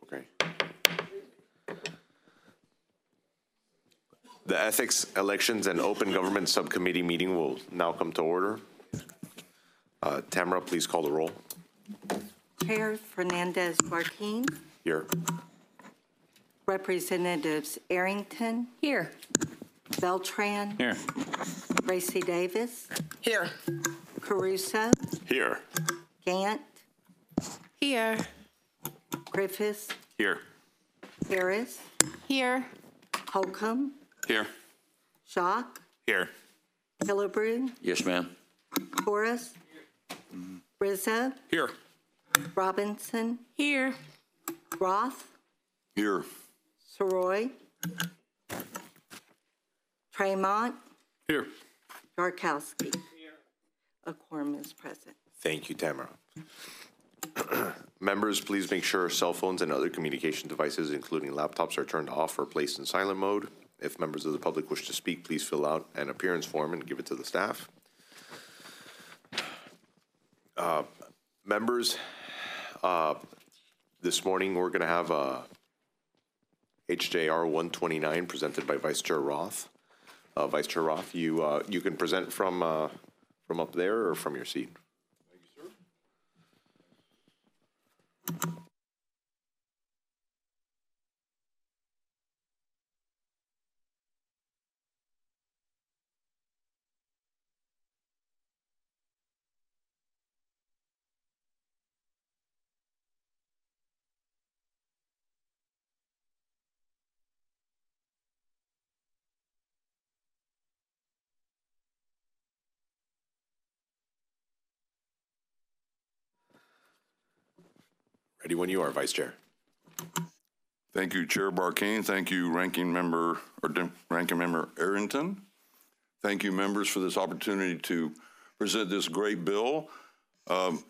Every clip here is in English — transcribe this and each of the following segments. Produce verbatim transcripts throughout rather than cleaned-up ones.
Okay. The Ethics, Elections, and Open Government Subcommittee meeting will now come to order. Uh, Tamara, please call the roll. Chair Fernandez-Marquez. Here. Representatives Arrington. Here. Beltran. Here. Gracie Davis. Here. Caruso. Here. Gant. Here. Griffiths. Here. Harris. Here. Holcomb. Here. Jacques. Here. Hillebrew. Yes, ma'am. Horace. Rizzo. Here. Robinson. Here. Roth. Here. Soroy. Tremont. Here. Yarkowski. A quorum is present. Thank you, Tamara. Members, please make sure cell phones and other communication devices, including laptops, are turned off or placed in silent mode. If members of the public wish to speak, please fill out an appearance form and give it to the staff. Uh, members, uh, this morning we're going to have uh, H J R one twenty-nine presented by Vice Chair Roth. Uh, Vice Chair Roth, you uh, you can present from uh, from up there or from your seat. Thank you, sir. Ready when you are, Vice Chair. Thank you, Chair Barkane. Thank you, Ranking Member or Ranking Member Arrington. Thank you, members, for this opportunity to present this great bill. Um,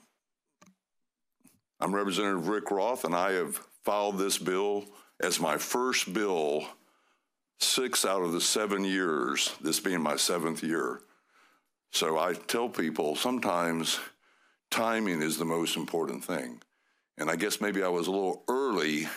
I'm Representative Rick Roth, and I have filed this bill as my first bill six out of the seven years, this being my seventh year. So I tell people sometimes timing is the most important thing. And I guess maybe I was a little early,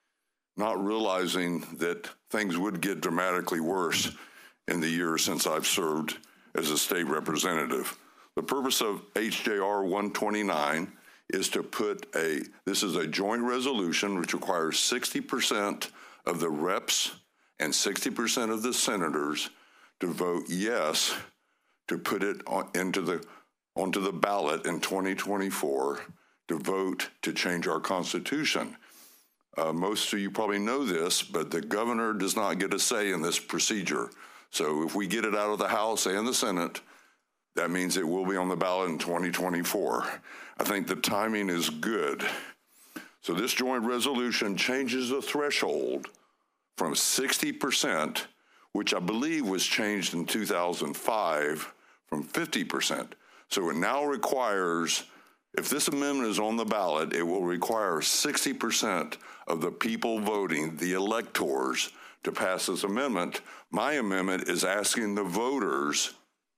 not realizing that things would get dramatically worse in the years since I've served as a state representative. The purpose of H J R one twenty-nine is to put a, this is a joint resolution which requires sixty percent of the reps and sixty percent of the senators to vote yes to put it on, into the, onto the ballot in twenty twenty-four to vote to change our Constitution. Uh, most of you probably know this, but the governor does not get a say in this procedure. So if we get it out of the House and the Senate, that means it will be on the ballot in twenty twenty-four. I think the timing is good. So this joint resolution changes the threshold from sixty percent, which I believe was changed in two thousand five, from fifty percent. So it now requires, if this amendment is on the ballot, it will require sixty percent of the people voting, the electors, to pass this amendment. My amendment is asking the voters,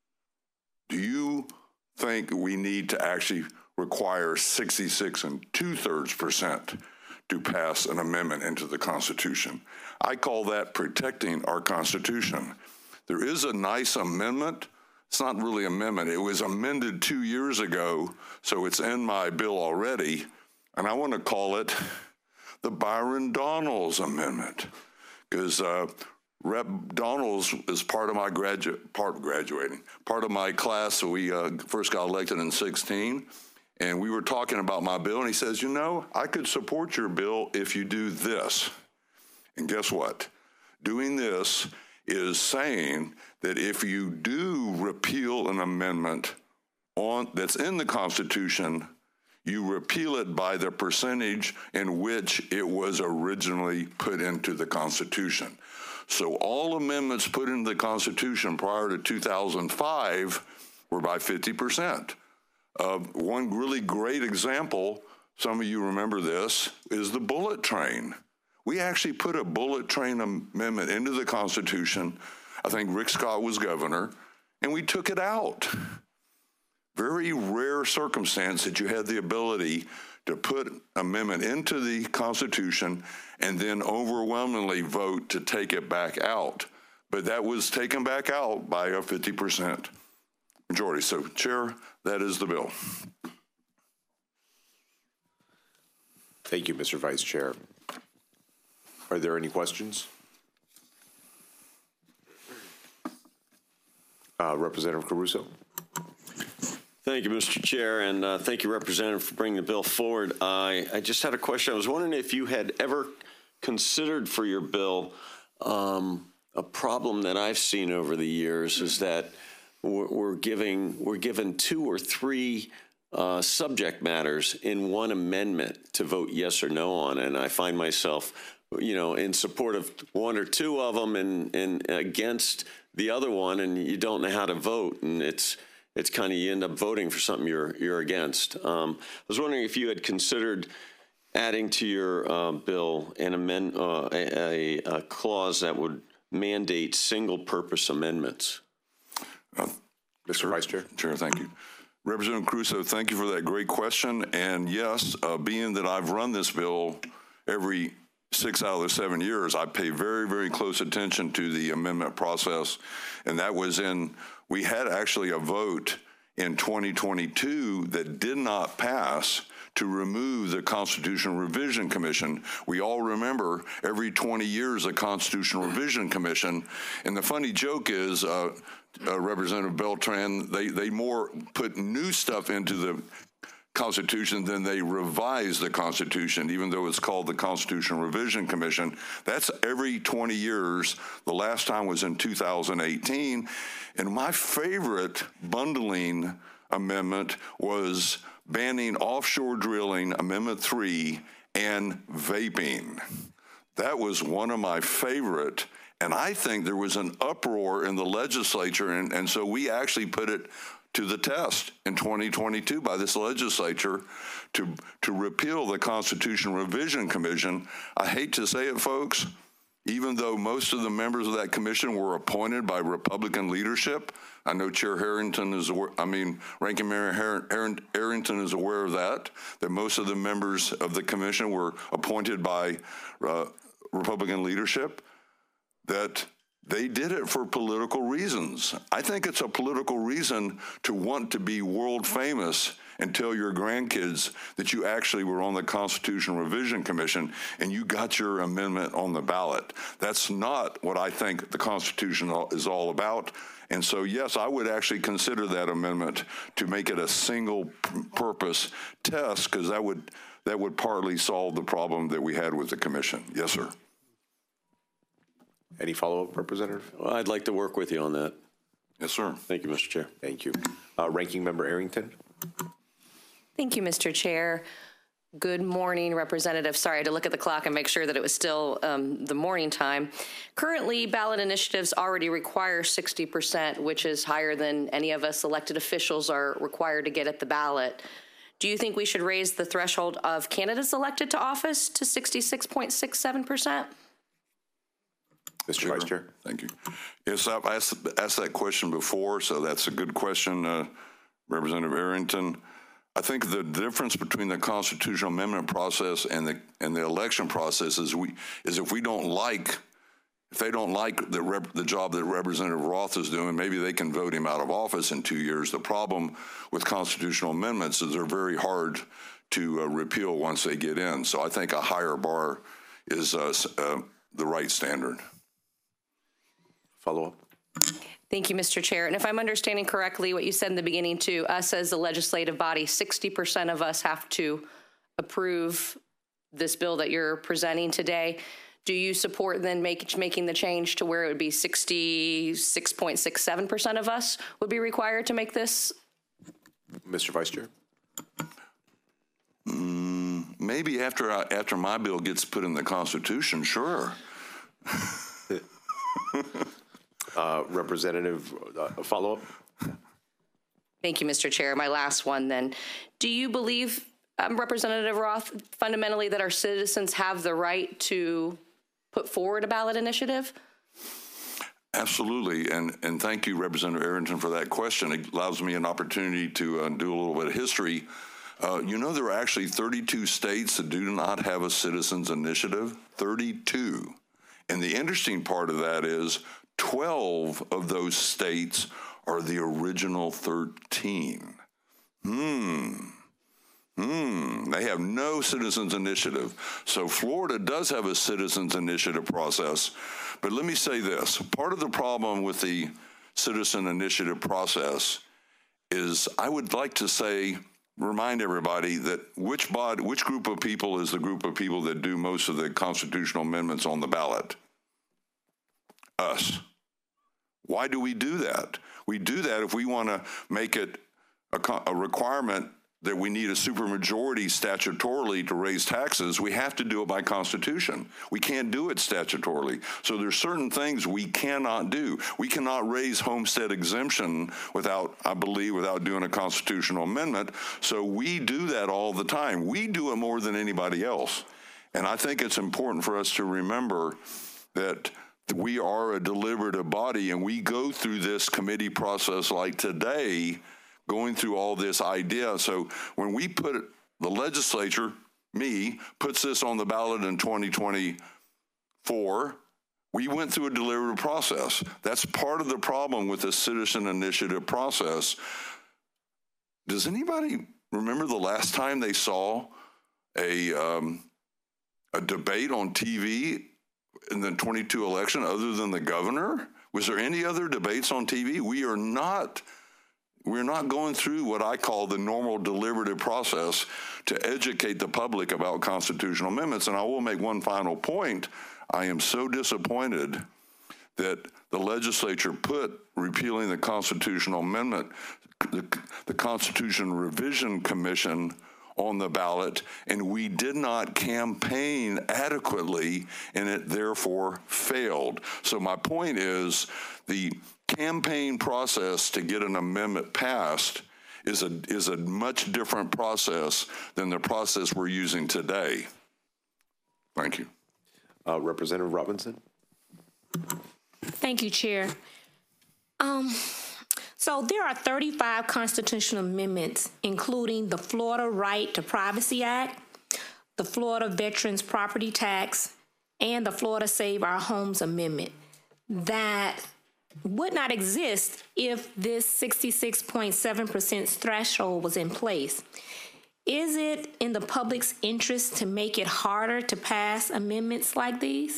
do you think we need to actually require sixty-six and two-thirds percent to pass an amendment into the Constitution? I call that protecting our Constitution. There is a nice amendment. It's not really an amendment. It was amended two years ago, so it's in my bill already, and I want to call it the Byron Donalds Amendment, because uh, Rep Donalds is part of my graduate, part of graduating, part of my class. So we uh, first got elected in sixteen, and we were talking about my bill, and he says, you know, I could support your bill if you do this. And guess what? Doing this is saying that if you do repeal an amendment on that's in the Constitution, you repeal it by the percentage in which it was originally put into the Constitution. So all amendments put into the Constitution prior to two thousand five were by fifty percent. Uh, one really great example, some of you remember this, is the bullet train. We actually put a bullet train amendment into the Constitution. I think Rick Scott was governor, and we took it out. Very rare circumstance that you had the ability to put amendment into the Constitution and then overwhelmingly vote to take it back out. But that was taken back out by a fifty percent majority. So, Chair, that is the bill. Thank you, Mister Vice Chair. Are there any questions? Uh, Representative Caruso. Thank you, Mister Chair, and uh, thank you, Representative, for bringing the bill forward. I, I just had a question. I was wondering if you had ever considered for your bill um, a problem that I've seen over the years is that we're, we're giving we're given two or three uh, subject matters in one amendment to vote yes or no on, and I find myself, you know, in support of one or two of them and, and against the other one, and you don't know how to vote, and it's it's kind of you end up voting for something you're you're against. Um, I was wondering if you had considered adding to your uh, bill an amend uh, a, a, a clause that would mandate single-purpose amendments. Uh, Mister Vice Chair. Chair, thank you. Representative Caruso, thank you for that great question. And yes, uh, being that I've run this bill every six out of the seven years, I pay very, very close attention to the amendment process. And that was in, we had actually a vote in twenty twenty-two that did not pass to remove the Constitutional Revision Commission. We all remember every twenty years the Constitutional Revision Commission. And the funny joke is, uh, uh, Representative Beltran, they, they more put new stuff into the Constitution than they revised the Constitution, even though it's called the Constitutional Revision Commission. That's every twenty years. The last time was in two thousand eighteen. And my favorite bundling amendment was banning offshore drilling, Amendment three, and vaping. That was one of my favorite. And I think there was an uproar in the legislature, and, and so we actually put it to the test in twenty twenty-two by this legislature to, to repeal the Constitutional Revision Commission. I hate to say it, folks, even though most of the members of that commission were appointed by Republican leadership. I know Chair Harrington is aware, I mean, Ranking Member Har- Harrington is aware of that, that most of the members of the commission were appointed by uh, Republican leadership, that they did it for political reasons. I think it's a political reason to want to be world famous and tell your grandkids that you actually were on the Constitutional Revision Commission and you got your amendment on the ballot. That's not what I think the Constitution is all about. And so, yes, I would actually consider that amendment to make it a single-purpose test, because that would that would partly solve the problem that we had with the commission. Yes, sir. Any follow-up, Representative? Well, I'd like to work with you on that. Yes, sir. Thank you, Mister Chair. Thank you. Uh, Ranking Member Arrington. Thank you, Mister Chair. Good morning, Representative. Sorry, I had to look at the clock and make sure that it was still um, the morning time. Currently, ballot initiatives already require sixty percent, which is higher than any of us elected officials are required to get at the ballot. Do you think we should raise the threshold of candidates elected to office to sixty-six point six seven percent? Mister Vice Chair. Thank you. Yes, I've asked, asked that question before, so that's a good question, uh, Representative Arrington. I think the difference between the constitutional amendment process and the and the election process is we is if we don't like, if they don't like the rep, the job that Representative Roth is doing, maybe they can vote him out of office in two years. The problem with constitutional amendments is they're very hard to uh, repeal once they get in. So I think a higher bar is uh, uh, the right standard. Follow up. Thank you, Mister Chair. And if I'm understanding correctly, what you said in the beginning to us as the legislative body, sixty percent of us have to approve this bill that you're presenting today. Do you support then make, making the change to where it would be sixty-six point six seven percent of us would be required to make this? Mister Vice Chair. Mm, maybe after I, after my bill gets put in the Constitution, sure. Uh, Representative, uh, follow-up. Thank you, Mister Chair. My last one then. Do you believe, um, Representative Roth, fundamentally that our citizens have the right to put forward a ballot initiative? Absolutely, and and thank you, Representative Arrington, for that question. It allows me an opportunity to uh, do a little bit of history. Uh, you know, there are actually thirty-two states that do not have a citizens initiative. thirty-two. And the interesting part of that is twelve of those states are the original thirteen. Hmm. Hmm. They have no citizens initiative. So Florida does have a citizens initiative process. But let me say this. Part of the problem with the citizen initiative process is I would like to say, remind everybody that which bod, which group of people is the group of people that do most of the constitutional amendments on the ballot? Us. Why do we do that? We do that if we want to make it a, a requirement that we need a supermajority statutorily to raise taxes. We have to do it by Constitution. We can't do it statutorily. So there's certain things we cannot do. We cannot raise homestead exemption without, I believe, without doing a constitutional amendment. So we do that all the time. We do it more than anybody else. And I think it's important for us to remember that we are a deliberative body, and we go through this committee process like today, going through all this idea. So when we put it, the legislature, me, puts this on the ballot in twenty twenty-four, we went through a deliberative process. That's part of the problem with the citizen initiative process. Does anybody remember the last time they saw a, um, a debate on T V in the twenty-two election other than the governor? Was there any other debates on T V? We are not We're not going through what I call the normal deliberative process to educate the public about constitutional amendments. And I will make one final point. I am so disappointed that the legislature put repealing the constitutional amendment, the, the Constitution Revision Commission, on the ballot, and we did not campaign adequately, and it therefore failed. So my point is, the campaign process to get an amendment passed is a is a much different process than the process we're using today. Thank you. Uh, Representative Robinson? Thank you, Chair. Um, so there are thirty-five constitutional amendments, including the Florida Right to Privacy Act, the Florida Veterans Property Tax, and the Florida Save Our Homes Amendment, that would not exist if this sixty-six point seven percent threshold was in place. Is it in the public's interest to make it harder to pass amendments like these?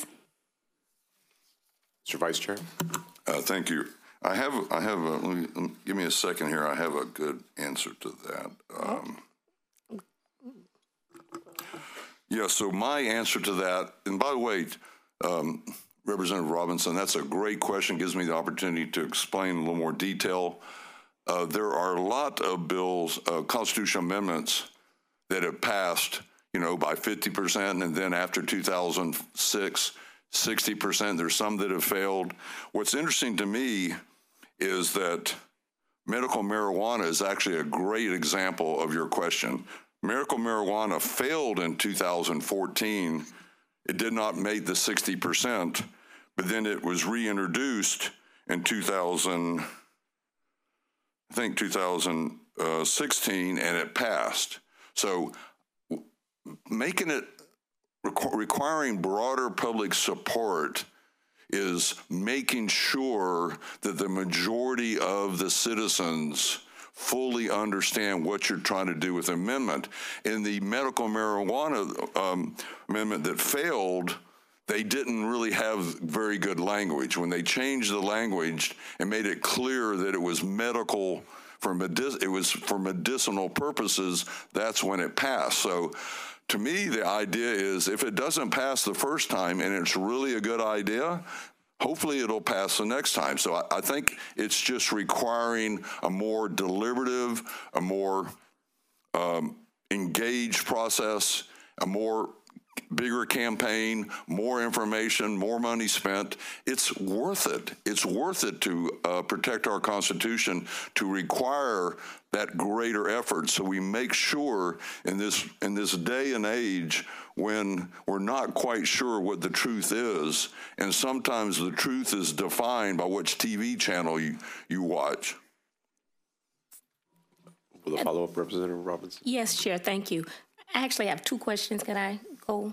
Mister Vice Chair? Uh, thank you. I have, I have, a, let me, let me- give me a second here. I have a good answer to that. Um, yeah, so my answer to that, and by the way, um, Representative Robinson, that's a great question. Gives me the opportunity to explain in a little more detail. Uh, there are a lot of bills, uh, constitutional amendments that have passed, you know, by fifty percent, and then after two thousand six, sixty percent. There's some that have failed. What's interesting to me is that medical marijuana is actually a great example of your question. Medical marijuana failed in two thousand fourteen. It did not make the sixty percent, but then it was reintroduced in two thousand, I think two thousand sixteen, and it passed. So making it, requ- requiring broader public support is making sure that the majority of the citizens fully understand what you're trying to do with the amendment. In the medical marijuana um, amendment that failed, they didn't really have very good language. When they changed the language and made it clear that it was medical, for medic- it was for medicinal purposes, that's when it passed. So to me, the idea is if it doesn't pass the first time and it's really a good idea, hopefully it'll pass the next time. So I, I think it's just requiring a more deliberative, a more um, engaged process, a more bigger campaign, more information, more money spent. It's worth it. It's worth it to uh, protect our Constitution, to require that greater effort, so we make sure in this in this day and age when we're not quite sure what the truth is, and sometimes the truth is defined by which T V channel you, you watch. With a follow-up, Representative Robinson? Yes, Chair, thank you. I actually have two questions. Can I go?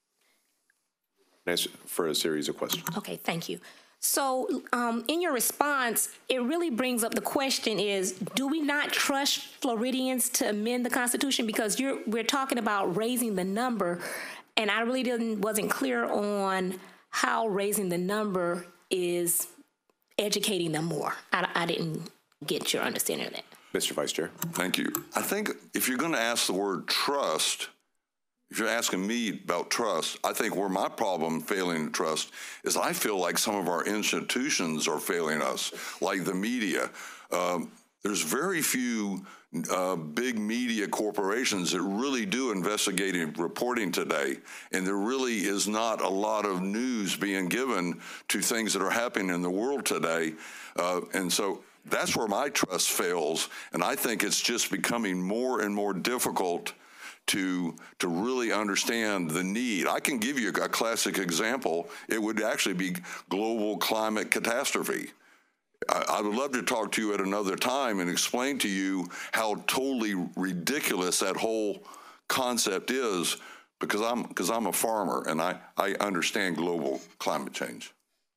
Nice for a series of questions. Okay, thank you. So um, in your response, it really brings up the question is, do we not trust Floridians to amend the Constitution? Because you're, we're talking about raising the number, and I really didn't, wasn't clear on how raising the number is educating them more. I, I didn't get your understanding of that. Mister Vice Chair. Thank you. I think if you're going to ask the word trust, if you're asking me about trust, I think where my problem failing to trust is I feel like some of our institutions are failing us, like the media. Um, there's very few uh, big media corporations that really do investigative reporting today, and there really is not a lot of news being given to things that are happening in the world today. Uh, and so that's where my trust fails, and I think it's just becoming more and more difficult to to really understand the need. I can give you a classic example. It would actually be global climate catastrophe. I, I would love to talk to you at another time and explain to you how totally ridiculous that whole concept is, because I'm because I'm a farmer and I, I understand global climate change.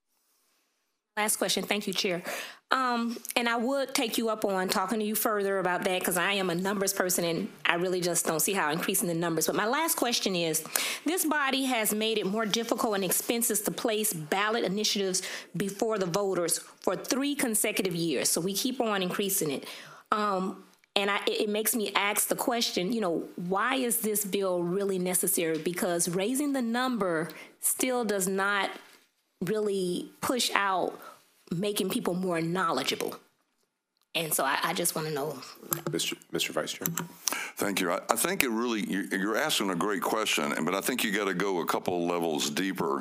Last question. Thank you, Chair. Um, and I would take you up on talking to you further about that, because I am a numbers person and I really just don't see how increasing the numbers. But my last question is, this body has made it more difficult and expensive to place ballot initiatives before the voters for three consecutive years. So we keep on increasing it. Um, and I, it makes me ask the question, you know, why is this bill really necessary? Because raising the number still does not really push out making people more knowledgeable. And so I, I just want to know. Mister Mister Vice Chair. Thank you. I, I think it really, you're, you're asking a great question, but I think you got to go a couple levels deeper.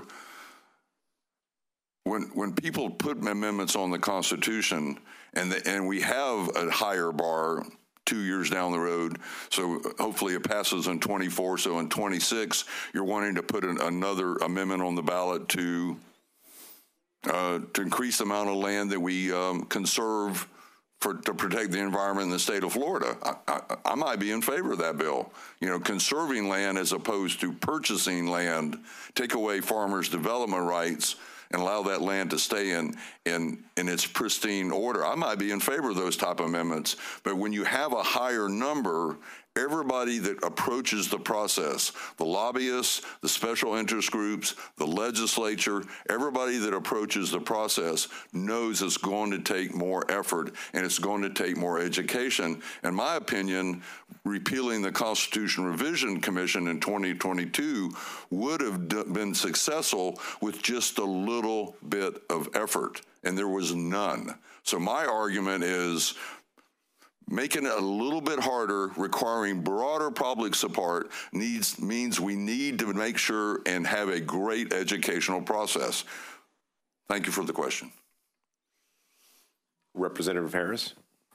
When when people put amendments on the Constitution, and the, and we have a higher bar two years down the road, so hopefully it passes in twenty-four, so in twenty-six, you're wanting to put an, another amendment on the ballot to Uh, to increase the amount of land that we um, conserve for to protect the environment in the state of Florida. I, I, I might be in favor of that bill. You know, conserving land as opposed to purchasing land, take away farmers' development rights and allow that land to stay in, in, in its pristine order. I might be in favor of those type of amendments. But when you have a higher number, everybody that approaches the process, the lobbyists, the special interest groups, the legislature, everybody that approaches the process knows it's going to take more effort and it's going to take more education. In my opinion, repealing the Constitution Revision Commission in twenty twenty-two would have d- been successful with just a little bit of effort, and there was none. So my argument is, making it a little bit harder, requiring broader public support, needs means we need to make sure and have a great educational process. Thank you for the question. Representative Harris.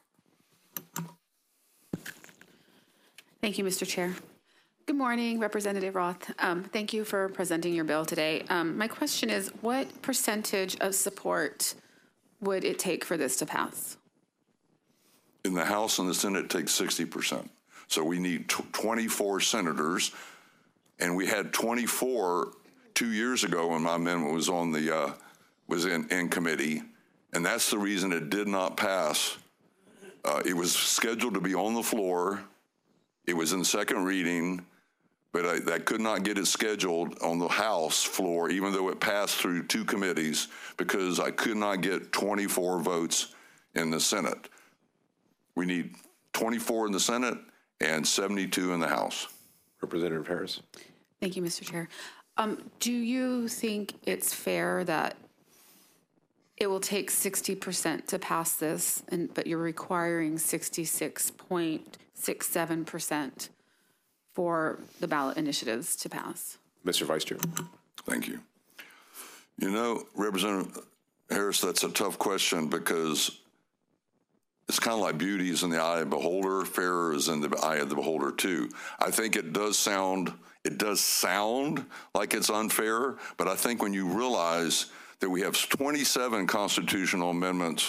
Thank you, Mister Chair. Good morning, Representative Roth. Um, thank you for presenting your bill today. Um, my question is, what percentage of support would it take for this to pass? In the House and the Senate, it takes sixty percent. So we need twenty-four senators, and we had twenty-four two years ago when my amendment was on the uh, was in, in committee, and that's the reason it did not pass. Uh, it was scheduled to be on the floor. It was in second reading, but I, that could not get it scheduled on the House floor, even though it passed through two committees, because I could not get twenty-four votes in the Senate. We need twenty-four in the Senate and seventy-two in the House. Representative Harris. Thank you, Mister Chair. Um, do you think it's fair that it will take sixty percent to pass this, and but you're requiring sixty-six point six seven percent for the ballot initiatives to pass? Mister Vice Chair. Thank you. You know, Representative Harris, that's a tough question, because it's kind of like beauty is in the eye of the beholder, fairer is in the eye of the beholder too. I think it does sound, it does sound like it's unfair, but I think when you realize that we have twenty-seven constitutional amendments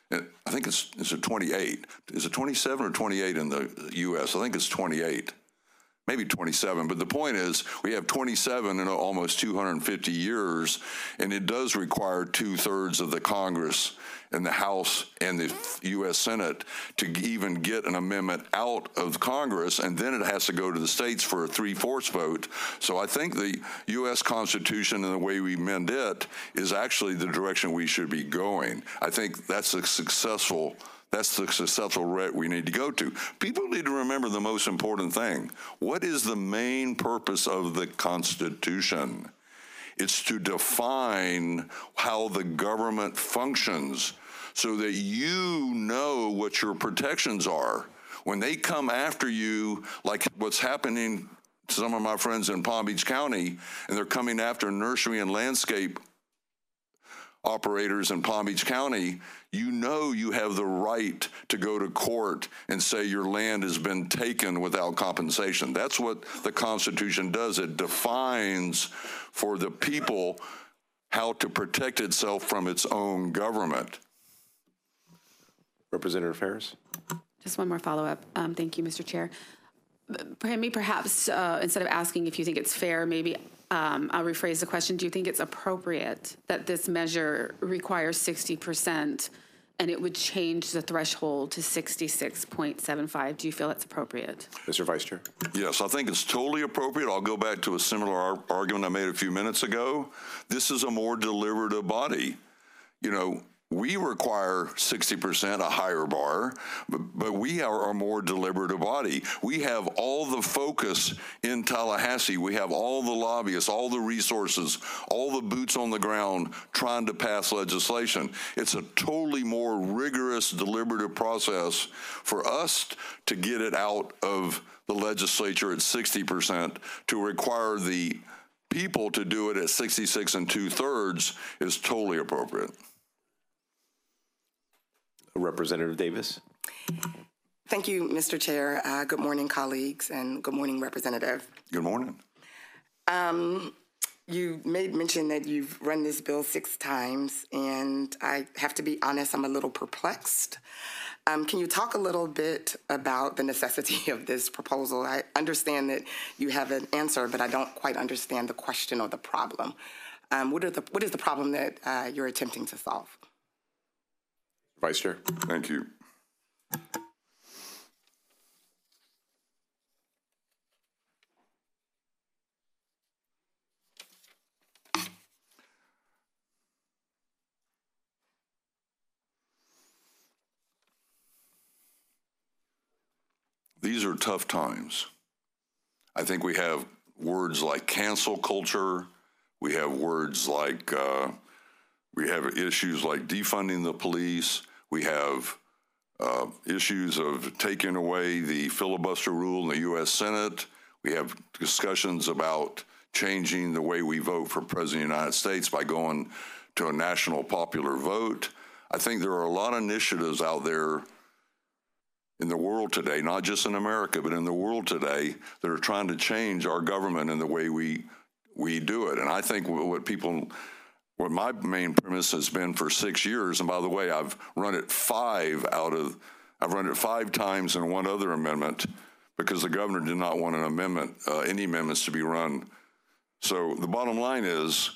And I think it's, it's a twenty-eight. Is it twenty-seven or twenty-eight in the U S? I think it's twenty-eight. Maybe twenty-seven, but the point is we have twenty-seven in almost two hundred fifty years, and it does require two-thirds of the Congress and the House and the U S Senate to even get an amendment out of Congress, and then it has to go to the states for a three-fourths vote. So I think the U S Constitution and the way we amend it is actually the direction we should be going. I think that's a successful That's the successful route we need to go to. People need to remember the most important thing. What is the main purpose of the Constitution? It's to define how the government functions so that you know what your protections are. When they come after you, like what's happening to some of my friends in Palm Beach County, and they're coming after nursery and landscape operators in Palm Beach County, you know you have the right to go to court and say your land has been taken without compensation. That's what the Constitution does. It defines for the people how to protect itself from its own government. Representative Harris? Just one more follow-up. Um, thank you, Mister Chair. Maybe perhaps uh, instead of asking if you think it's fair, maybe um, I'll rephrase the question. Do you think it's appropriate that this measure requires sixty percent and it would change the threshold to sixty-six point seven five? Do you feel it's appropriate? Mister Vice Chair? Yes, I think it's totally appropriate. I'll go back to a similar ar- argument I made a few minutes ago. This is a more deliberative body. You know, we require sixty percent, a higher bar, but, but we are a more deliberative body. We have all the focus in Tallahassee. We have all the lobbyists, all the resources, all the boots on the ground trying to pass legislation. It's a totally more rigorous, deliberative process for us to get it out of the legislature at sixty percent. To require the people to do it at sixty-six and two-thirds is totally appropriate. Representative Davis? Thank you, Mister Chair. Uh, good morning, colleagues, and good morning, Representative. Good morning. Um, you made mention that you've run this bill six times, and I have to be honest, I'm a little perplexed. Um, can you talk a little bit about the necessity of this proposal? I understand that you have an answer, but I don't quite understand the question or the problem. Um, what, are the, what is the problem that uh, you're attempting to solve? Vice Chair? Thank you. These are tough times. I think we have words like cancel culture. We have words like uh, We have issues like defunding the police. We have uh, issues of taking away the filibuster rule in the U S Senate. We have discussions about changing the way we vote for President of the United States by going to a national popular vote. I think there are a lot of initiatives out there in the world today, not just in America, but in the world today, that are trying to change our government and the way we we do it. And I think what people... What my main premise has been for six years, and by the way, I've run it five out of, I've run it five times in one other amendment because the governor did not want an amendment, uh, any amendments to be run. So the bottom line is,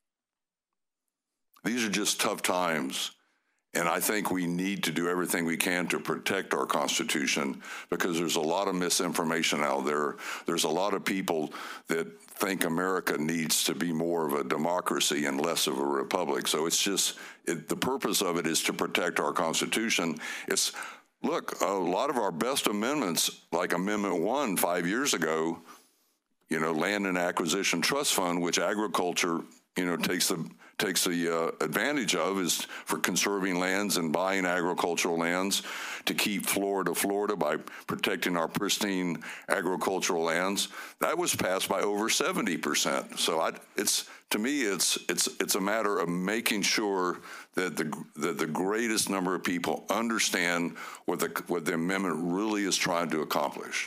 these are just tough times. And I think we need to do everything we can to protect our Constitution because there's a lot of misinformation out there. There's a lot of people that think America needs to be more of a democracy and less of a republic. So it's just, it, the purpose of it is to protect our Constitution. It's, look, a lot of our best amendments, like Amendment one five years ago, you know, Land and Acquisition Trust Fund, which agriculture, you know, takes the takes the uh, advantage of, is for conserving lands and buying agricultural lands to keep Florida, Florida by protecting our pristine agricultural lands. That was passed by over seventy percent. So I, it's to me, it's it's it's a matter of making sure that the that the greatest number of people understand what the what the amendment really is trying to accomplish.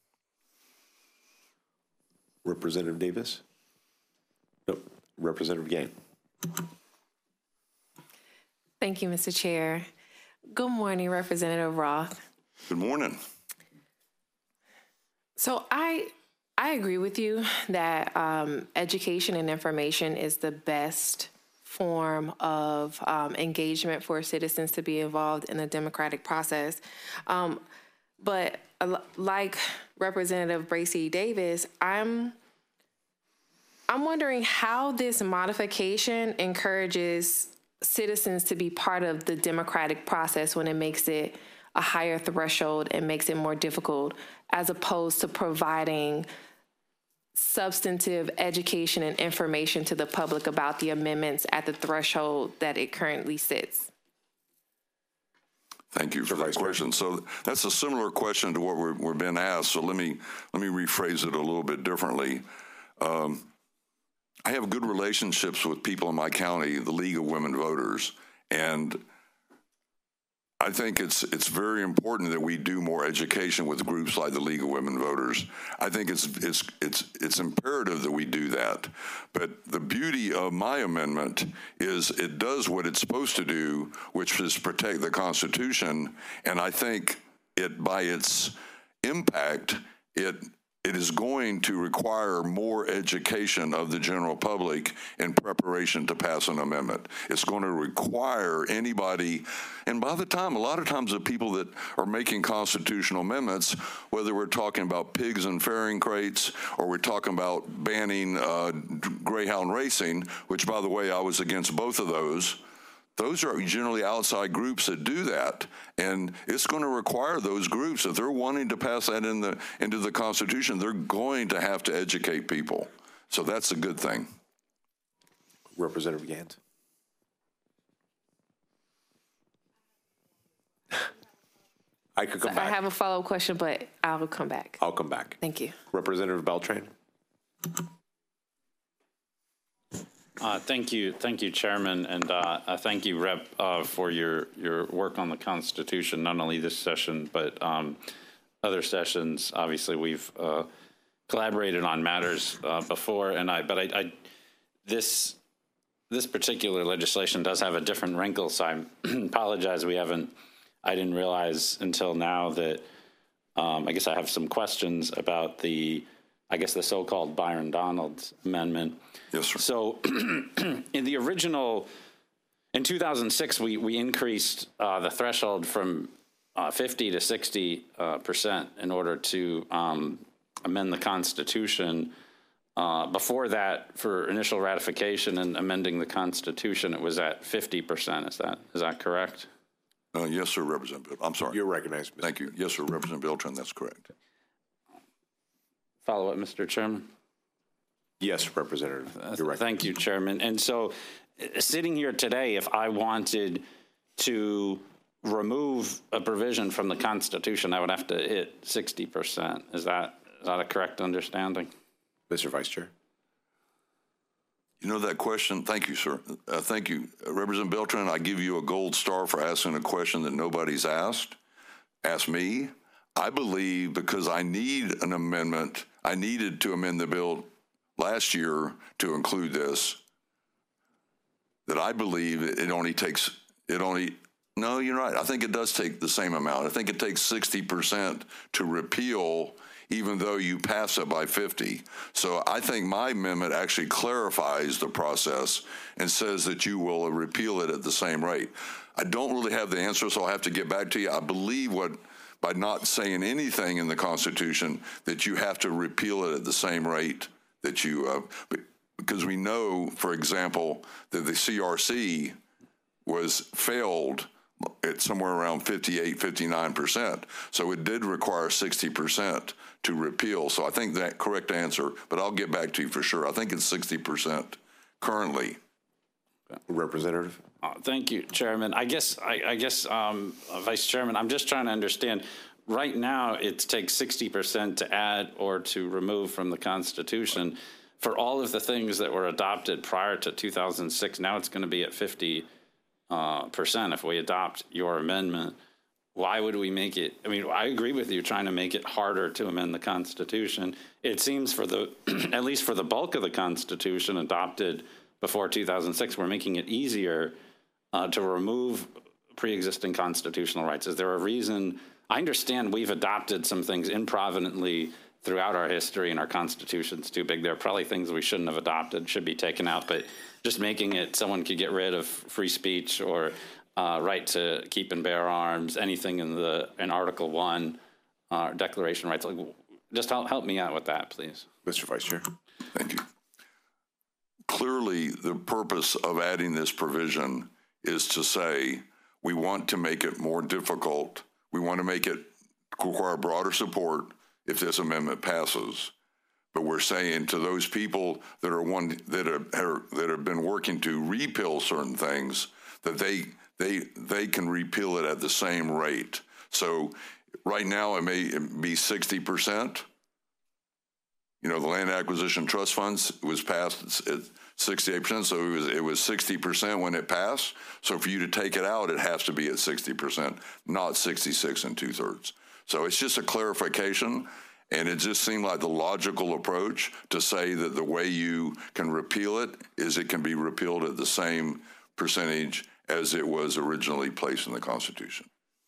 Representative Davis? No, Representative Gain. Thank you, Mister Chair. Good morning, Representative Roth. Good morning. So I I agree with you that um, education and information is the best form of um, engagement for citizens to be involved in the democratic process. Um, but uh, like Representative Bracy Davis, I'm I'm wondering how this modification encourages citizens to be part of the democratic process when it makes it a higher threshold and makes it more difficult, as opposed to providing substantive education and information to the public about the amendments at the threshold that it currently sits. Thank you for that question. So that's a similar question to what we're, we're being asked. So let me let me rephrase it a little bit differently. Um, I have good relationships with people in my county, the League of Women Voters, and I think it's it's very important that we do more education with groups like the League of Women Voters. I think it's it's it's it's imperative that we do that. But the beauty of my amendment is it does what it's supposed to do, which is protect the Constitution. And I think it, by its impact, it it is going to require more education of the general public in preparation to pass an amendment. It's going to require anybody, and by the time, a lot of times the people that are making constitutional amendments, whether we're talking about pigs and fairing crates, or we're talking about banning uh, greyhound racing, which, by the way, I was against both of those. Those are generally outside groups that do that, and it's going to require those groups, if they're wanting to pass that in the into the Constitution, they're going to have to educate people. So that's a good thing. Representative Gant. I could come I back. have a follow-up question, but I'll come back. I'll come back. Thank you. Representative Beltran. Uh, thank you, thank you, Chairman, and uh, uh, thank you, Rep, uh, for your your work on the Constitution. Not only this session, but um, other sessions. Obviously, we've uh, collaborated on matters uh, before, and I. But I, I, this this particular legislation does have a different wrinkle. So I apologize. We haven't. I didn't realize until now that. Um, I guess I have some questions about the. I guess the so-called Byron Donalds amendment. Yes, sir. So in the original, in two thousand six, we, we increased uh, the threshold from uh, fifty to sixty uh, percent in order to um, amend the Constitution. Uh, before that, for initial ratification and amending the Constitution, it was at fifty percent. Is that is that correct? Uh, yes, sir, Representative. I'm sorry. You're recognized. Thank you. Yes, sir, Representative Beltran. That's correct. Follow up, Mister Chairman. Yes, Representative. You're right. Thank you, Chairman. And so, uh, sitting here today, if I wanted to remove a provision from the Constitution, I would have to hit sixty percent. Is that is that a correct understanding? Mister Vice Chair. You know that question? Thank you, sir. Uh, thank you. Uh, Representative Beltran, I give you a gold star for asking a question that nobody's asked. Ask me. I believe because I need an amendment, I needed to amend the bill last year to include this, that I believe it only takes, it only, no, you're right. I think it does take the same amount. I think it takes sixty percent to repeal, even though you pass it by fifty. So I think my amendment actually clarifies the process and says that you will repeal it at the same rate. I don't really have the answer, so I'll have to get back to you. I believe what, by not saying anything in the Constitution, that you have to repeal it at the same rate that you, uh, because we know, for example, that the C R C was failed at somewhere around fifty-eight, fifty-nine percent. So it did require sixty percent to repeal. So I think that correct answer, but I'll get back to you for sure. I think it's sixty percent currently. Representative. Uh, thank you, Chairman. I guess, I, I guess, um, uh, Vice Chairman, I'm just trying to understand. Right now, it takes sixty percent to add or to remove from the Constitution. For all of the things that were adopted prior to two thousand six, now it's going to be at fifty uh, percent if we adopt your amendment. Why would we make it? I mean, I agree with you trying to make it harder to amend the Constitution. It seems for the, at least for the bulk of the Constitution adopted before two thousand six, we're making it easier uh, to remove pre-existing constitutional rights? Is there a reason? I understand we've adopted some things improvidently throughout our history, and our Constitution's too big. There are probably things we shouldn't have adopted, should be taken out, but just making it someone could get rid of free speech or uh, right to keep and bear arms, anything in the in Article One, uh, Declaration of Rights. Like, just help help me out with that, please, Mister Vice Chair. Thank you. Clearly, the purpose of adding this provision is to say we want to make it more difficult. We want to make it require broader support if this amendment passes. But we're saying to those people that are one that are, that have been working to repeal certain things that they they they can repeal it at the same rate. So right now it may be sixty percent. You know, the land acquisition trust funds was passed at sixty-eight percent, so it was it was sixty percent when it passed. So for you to take it out, it has to be at sixty percent, not sixty-six and two thirds. So it's just a clarification, and it just seemed like the logical approach to say that the way you can repeal it is it can be repealed at the same percentage as it was originally placed in the Constitution.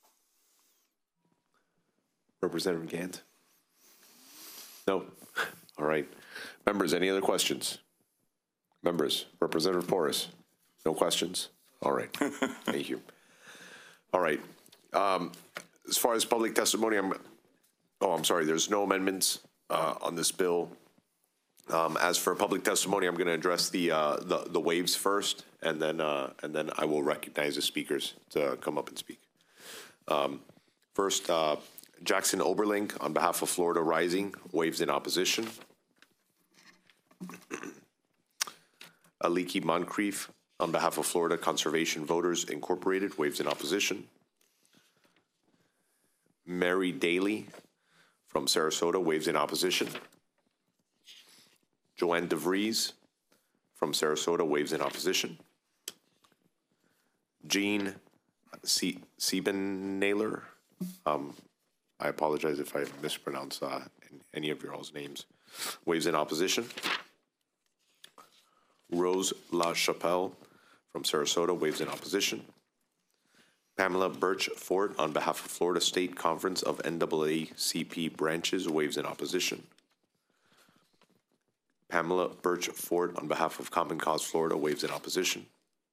Representative Gant? No? All right. Members, any other questions? Members, Representative Porras? No questions? All right. Thank you. All right. Um, as far as public testimony, I'm, oh, I'm sorry, there's no amendments uh, on this bill. Um, as for public testimony, I'm going to address the, uh, the the waves first, and then uh, and then I will recognize the speakers to come up and speak. Um, first, uh, Jackson Oberling, on behalf of Florida Rising, waves in opposition. Aliki Moncrief, on behalf of Florida Conservation Voters Incorporated, waves in opposition. Mary Daly from Sarasota waves in opposition. Joanne DeVries from Sarasota waves in opposition. Jean Sie- Siebennaler, um, I apologize if I mispronounce uh, any of your all's names, waves in opposition. Rose LaChapelle from Sarasota waves in opposition. Pamela Birch Ford, on behalf of Florida State Conference of N double A C P branches, waves in opposition. Pamela Birch Ford, on behalf of Common Cause Florida, waves in opposition.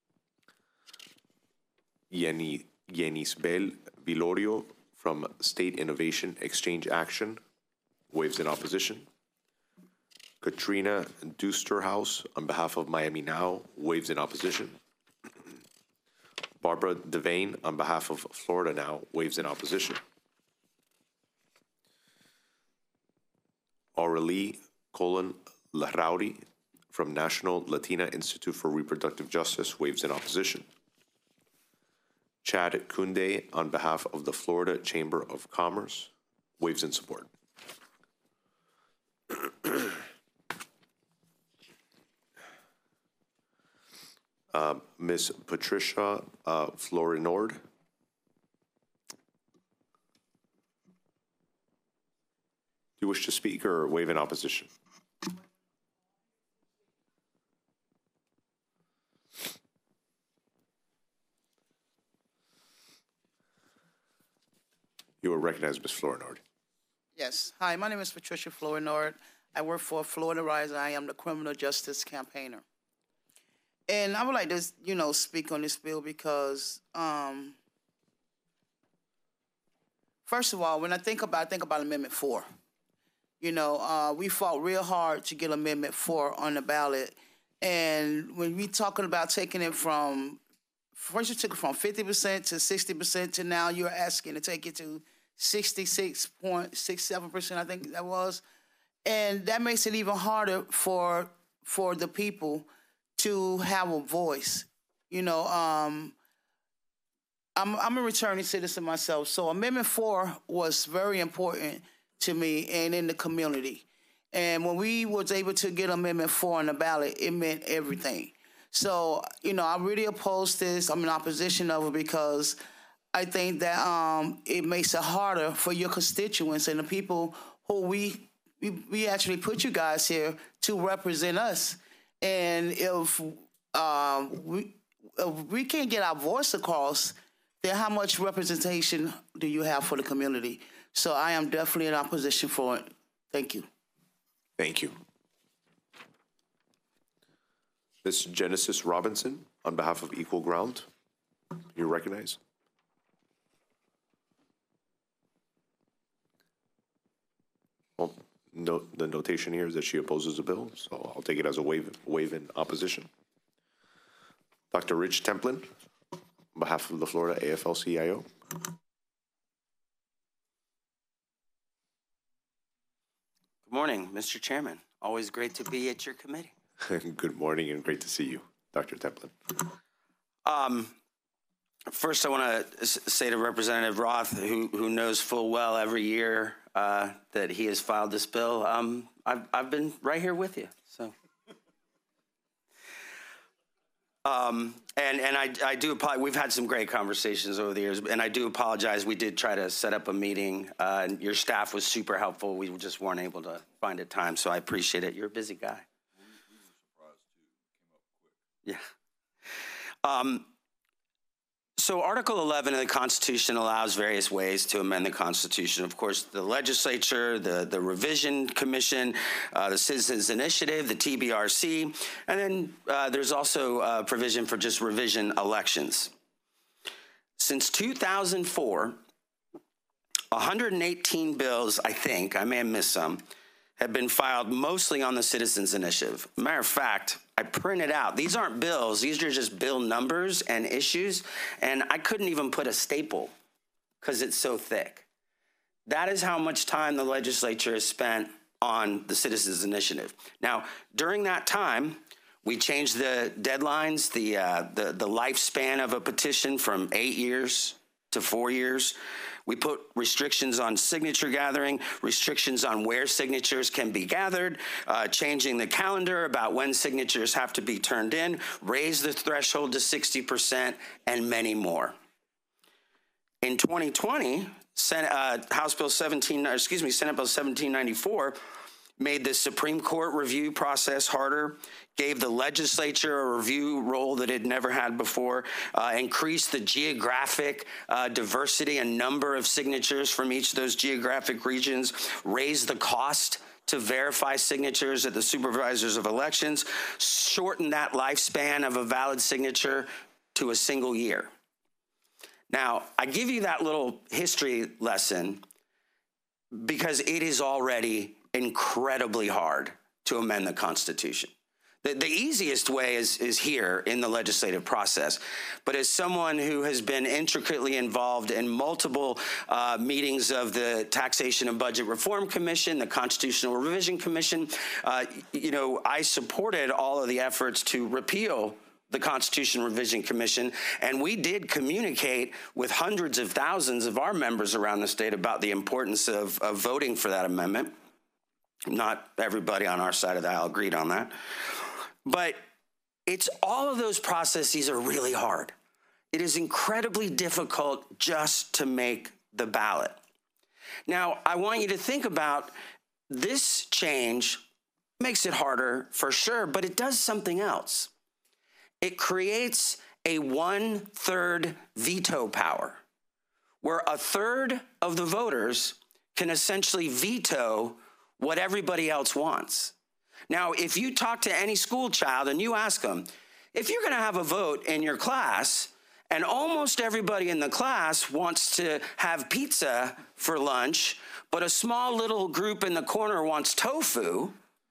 Yeni, Yenisbel Vilorio from State Innovation Exchange Action, waves in opposition. Katrina Dusterhouse, on behalf of Miami Now, waves in opposition. Barbara Devane, on behalf of Florida Now, waves in opposition. Aurelie Colon Larrauri from National Latina Institute for Reproductive Justice, waves in opposition. Chad Kunde, on behalf of the Florida Chamber of Commerce, waves in support. Uh, Miz Patricia uh, Florinord. Do you wish to speak or wave in opposition? You are recognized, Miz Florinord. Yes. Hi, my name is Patricia Florinord. I work for Florida Rising. I am the criminal justice campaigner. And I would like to, you know, speak on this bill because, um, first of all, when I think about, I think about Amendment four. You know, uh, we fought real hard to get Amendment four on the ballot. And when we talking about taking it from, first you took it from fifty percent to sixty percent to now you're asking to take it to sixty-six point six seven percent, I think that was. And that makes it even harder for for the people to have a voice. You know, um, I'm, I'm a returning citizen myself, so Amendment four was very important to me and in the community. And when we was able to get Amendment four on the ballot, it meant everything. So, you know, I really oppose this. I'm in opposition of it because I think that um, it makes it harder for your constituents and the people who we, we, we actually put you guys here to represent us. And if, um, we, if we can't get our voice across then how much representation do you have for the community? So I am definitely in opposition for it. Thank you. Thank you. Miz Genesis Robinson, on behalf of Equal Ground, you recognize? Well, no, the notation here is that she opposes the bill, so I'll take it as a waive, waive in opposition. Doctor Rich Templin, on behalf of the Florida A F L C I O. Good morning, Mister Chairman. Always great to be at your committee. Good morning and great to see you, Doctor Templin. Um, first, I want to say to Representative Roth, who, who knows full well every year uh, that he has filed this bill, um, I've, I've been right here with you. So, um, and and I, I do apologize. We've had some great conversations over the years, and I do apologize. We did try to set up a meeting, uh, and your staff was super helpful. We just weren't able to find a time, so I appreciate it. You're a busy guy. Yeah. Um, so Article eleven of the Constitution allows various ways to amend the Constitution. Of course, the legislature, the, the Revision Commission, uh, the Citizens Initiative, the T B R C, and then uh, there's also uh, provision for just revision elections. Since two thousand four, one hundred eighteen bills, I think, I may have missed some, have been filed mostly on the Citizens Initiative. Matter of fact, I printed out, these aren't bills, these are just bill numbers and issues, and I couldn't even put a staple because it's so thick. That is how much time the legislature has spent on the Citizens Initiative. Now, during that time, we changed the deadlines, the, uh, the, the lifespan of a petition from eight years to four years. We put restrictions on signature gathering, restrictions on where signatures can be gathered, uh, changing the calendar about when signatures have to be turned in, raise the threshold to sixty percent, and many more. In twenty twenty, Senate, uh, House Bill seventeen, excuse me, Senate Bill seventeen ninety-four made the Supreme Court review process harder, gave the legislature a review role that it never had before, uh, increased the geographic uh, diversity and number of signatures from each of those geographic regions, raised the cost to verify signatures at the supervisors of elections, shortened that lifespan of a valid signature to a single year. Now, I give you that little history lesson because it is already incredibly hard to amend the Constitution. The, the easiest way is, is here in the legislative process. But as someone who has been intricately involved in multiple uh, meetings of the Taxation and Budget Reform Commission, the Constitutional Revision Commission, uh, you know, I supported all of the efforts to repeal the Constitution Revision Commission, and we did communicate with hundreds of thousands of our members around the state about the importance of, of voting for that amendment. Not everybody on our side of the aisle agreed on that. But it's all of those processes are really hard. It is incredibly difficult just to make the ballot. Now, I want you to think about this change makes it harder for sure, but it does something else. It creates a one-third veto power, where a third of the voters can essentially veto what everybody else wants. Now, if you talk to any school child and you ask them, if you're going to have a vote in your class and almost everybody in the class wants to have pizza for lunch, but a small little group in the corner wants tofu,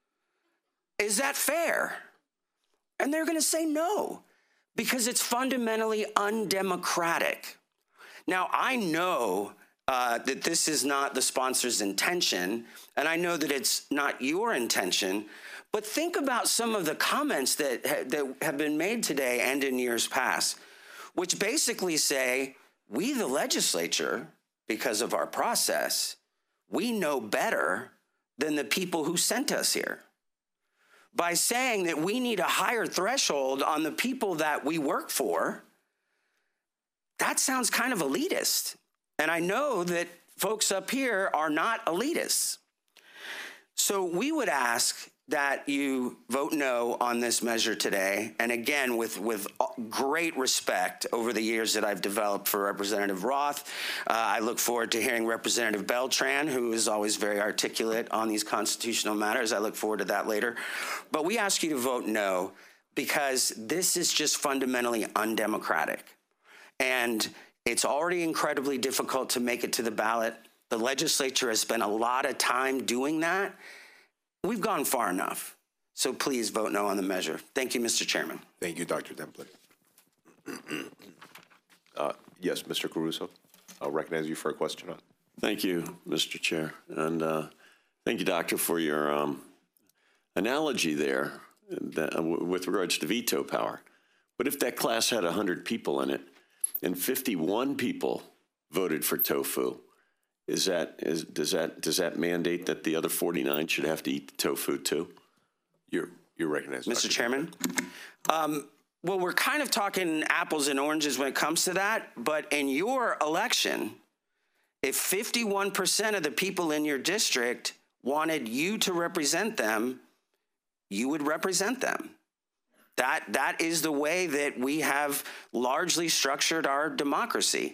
is that fair? And they're going to say no, because it's fundamentally undemocratic. Now, I know Uh, that this is not the sponsor's intention, and I know that it's not your intention, but think about some of the comments that, ha- that have been made today and in years past, which basically say, we, the legislature, because of our process, we know better than the people who sent us here. By saying that we need a higher threshold on the people that we work for, that sounds kind of elitist. And I know that folks up here are not elitists. So we would ask that you vote no on this measure today. And again, with, with great respect over the years that I've developed for Representative Roth, uh, I look forward to hearing Representative Beltran, who is always very articulate on these constitutional matters. I look forward to that later. But we ask you to vote no because this is just fundamentally undemocratic. And it's already incredibly difficult to make it to the ballot. The legislature has spent a lot of time doing that. We've gone far enough. So please vote no on the measure. Thank you, Mister Chairman. Thank you, Doctor Templin. uh, yes, Mister Caruso, I'll recognize you for a question. On. Thank you, Mister Chair. And uh, thank you, Doctor, for your um, analogy there that, uh, with regards to veto power. But if that class had one hundred people in it and fifty-one people voted for tofu, Is that is does that does that mandate that the other forty-nine should have to eat the tofu too? You're you're recognized, Mister Doctor Chairman. Um, well, we're kind of talking apples and oranges when it comes to that. But in your election, if fifty-one percent of the people in your district wanted you to represent them, you would represent them. That that is the way that we have largely structured our democracy.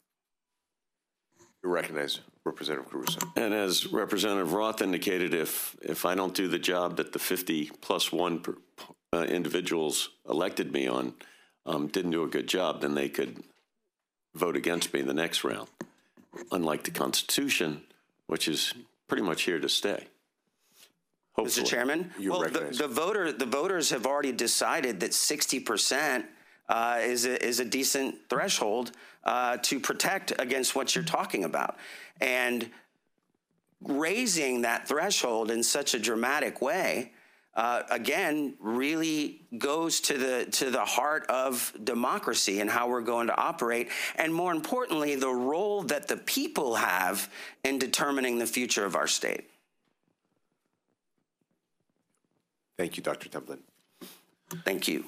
You recognize Representative Caruso. And as Representative Roth indicated, if if I don't do the job that the fifty plus one per, uh, individuals elected me on um, didn't do a good job, then they could vote against me the next round. Unlike the Constitution, which is pretty much here to stay. Hopefully. Mister Chairman, You well, the, recognize. the voter the voters have already decided that sixty percent uh, is a, is a decent threshold uh, to protect against what you're talking about, and raising that threshold in such a dramatic way, uh, again, really goes to the to the heart of democracy and how we're going to operate, and more importantly, the role that the people have in determining the future of our state. Thank you, Doctor Templin. Thank you.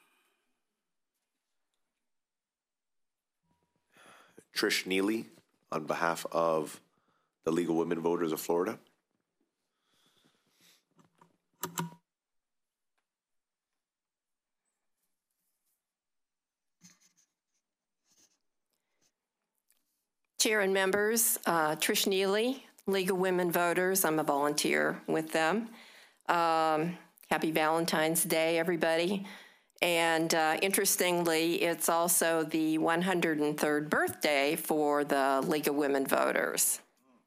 Trish Neely, on behalf of the League of Women Voters of Florida. Chair and members, uh, Trish Neely, League of Women Voters. I'm a volunteer with them. Um, happy Valentine's Day, everybody. And uh, interestingly, it's also the one hundred third birthday for the League of Women Voters.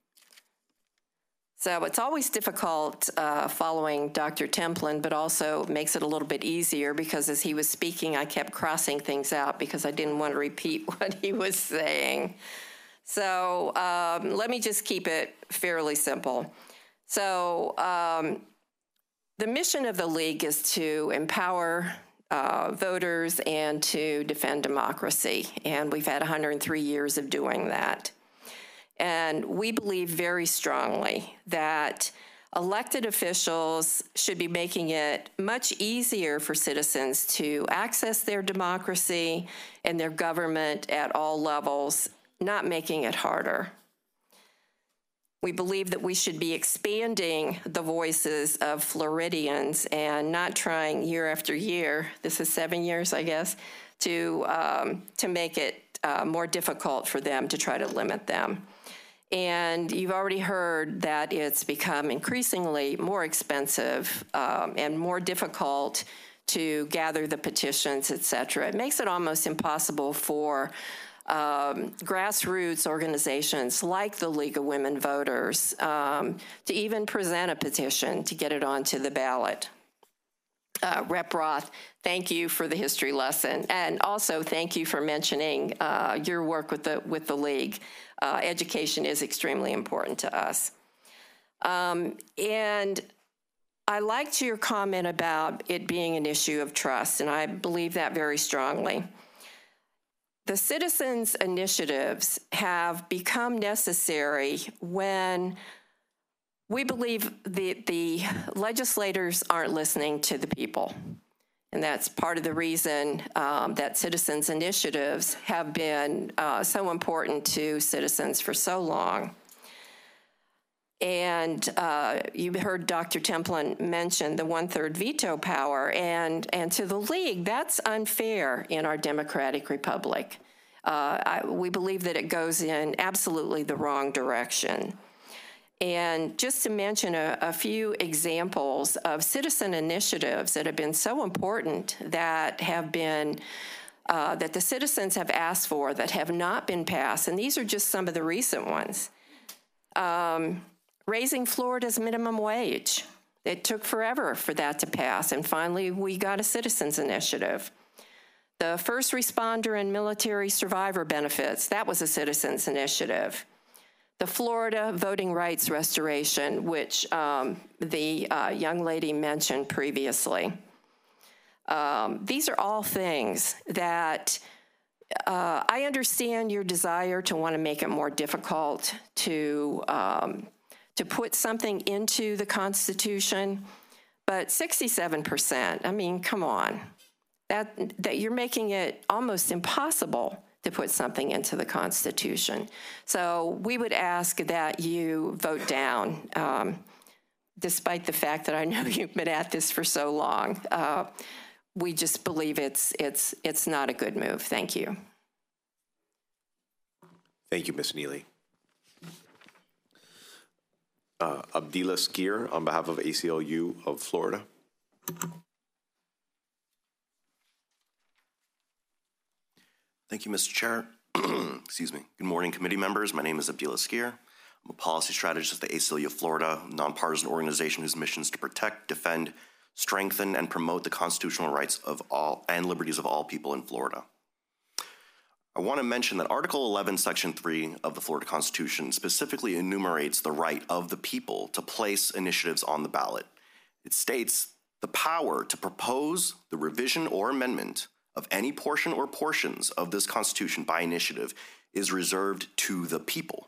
So it's always difficult uh, following Doctor Templin, but also makes it a little bit easier because as he was speaking, I kept crossing things out because I didn't want to repeat what he was saying. So um, let me just keep it fairly simple. So um, the mission of the League is to empower Uh, voters and to defend democracy. And we've had one hundred three years of doing that. And we believe very strongly that elected officials should be making it much easier for citizens to access their democracy and their government at all levels, not making it harder. We believe that we should be expanding the voices of Floridians and not trying year after year, this is seven years, I guess, to, um, to make it uh, more difficult for them to try to limit them. And you've already heard that it's become increasingly more expensive um, and more difficult to gather the petitions, et cetera. It makes it almost impossible for Um, grassroots organizations like the League of Women Voters um, to even present a petition to get it onto the ballot. Uh, Rep Roth, thank you for the history lesson, and also thank you for mentioning uh, your work with the with the League. Uh, education is extremely important to us. Um, and I liked your comment about it being an issue of trust, and I believe that very strongly. The citizens' initiatives have become necessary when we believe the, the legislators aren't listening to the people. And that's part of the reason um, that citizens' initiatives have been uh, so important to citizens for so long. And uh, you heard Doctor Templin mention the one-third veto power, and, and to the league, that's unfair in our democratic republic. Uh, I, we believe that it goes in absolutely the wrong direction. And just to mention a, a few examples of citizen initiatives that have been so important that have been, uh, that the citizens have asked for that have not been passed, and these are just some of the recent ones. Um, raising Florida's minimum wage. It took forever for that to pass, and finally we got a citizens initiative. The first responder and military survivor benefits, that was a citizens initiative. The Florida voting rights restoration, which um, the uh, young lady mentioned previously. Um, these are all things that uh, I understand your desire to want to make it more difficult to, um, to put something into the Constitution, but sixty-seven percent, I mean, come on. That, that you're making it almost impossible to put something into the Constitution. So we would ask that you vote down, um, despite the fact that I know you've been at this for so long. Uh, we just believe it's, it's, it's not a good move. Thank you. Thank you, Miz Neely. Uh, Abdillah Skier on behalf of A C L U of Florida. Thank you, Mister Chair. Excuse me. Good morning, committee members. My name is Abdillah Skier. I'm a policy strategist at the A C L U of Florida, a nonpartisan organization whose mission is to protect, defend, strengthen, and promote the constitutional rights of all and liberties of all people in Florida. I want to mention that Article eleven, Section three of the Florida Constitution specifically enumerates the right of the people to place initiatives on the ballot. It states the power to propose the revision or amendment of any portion or portions of this Constitution by initiative is reserved to the people.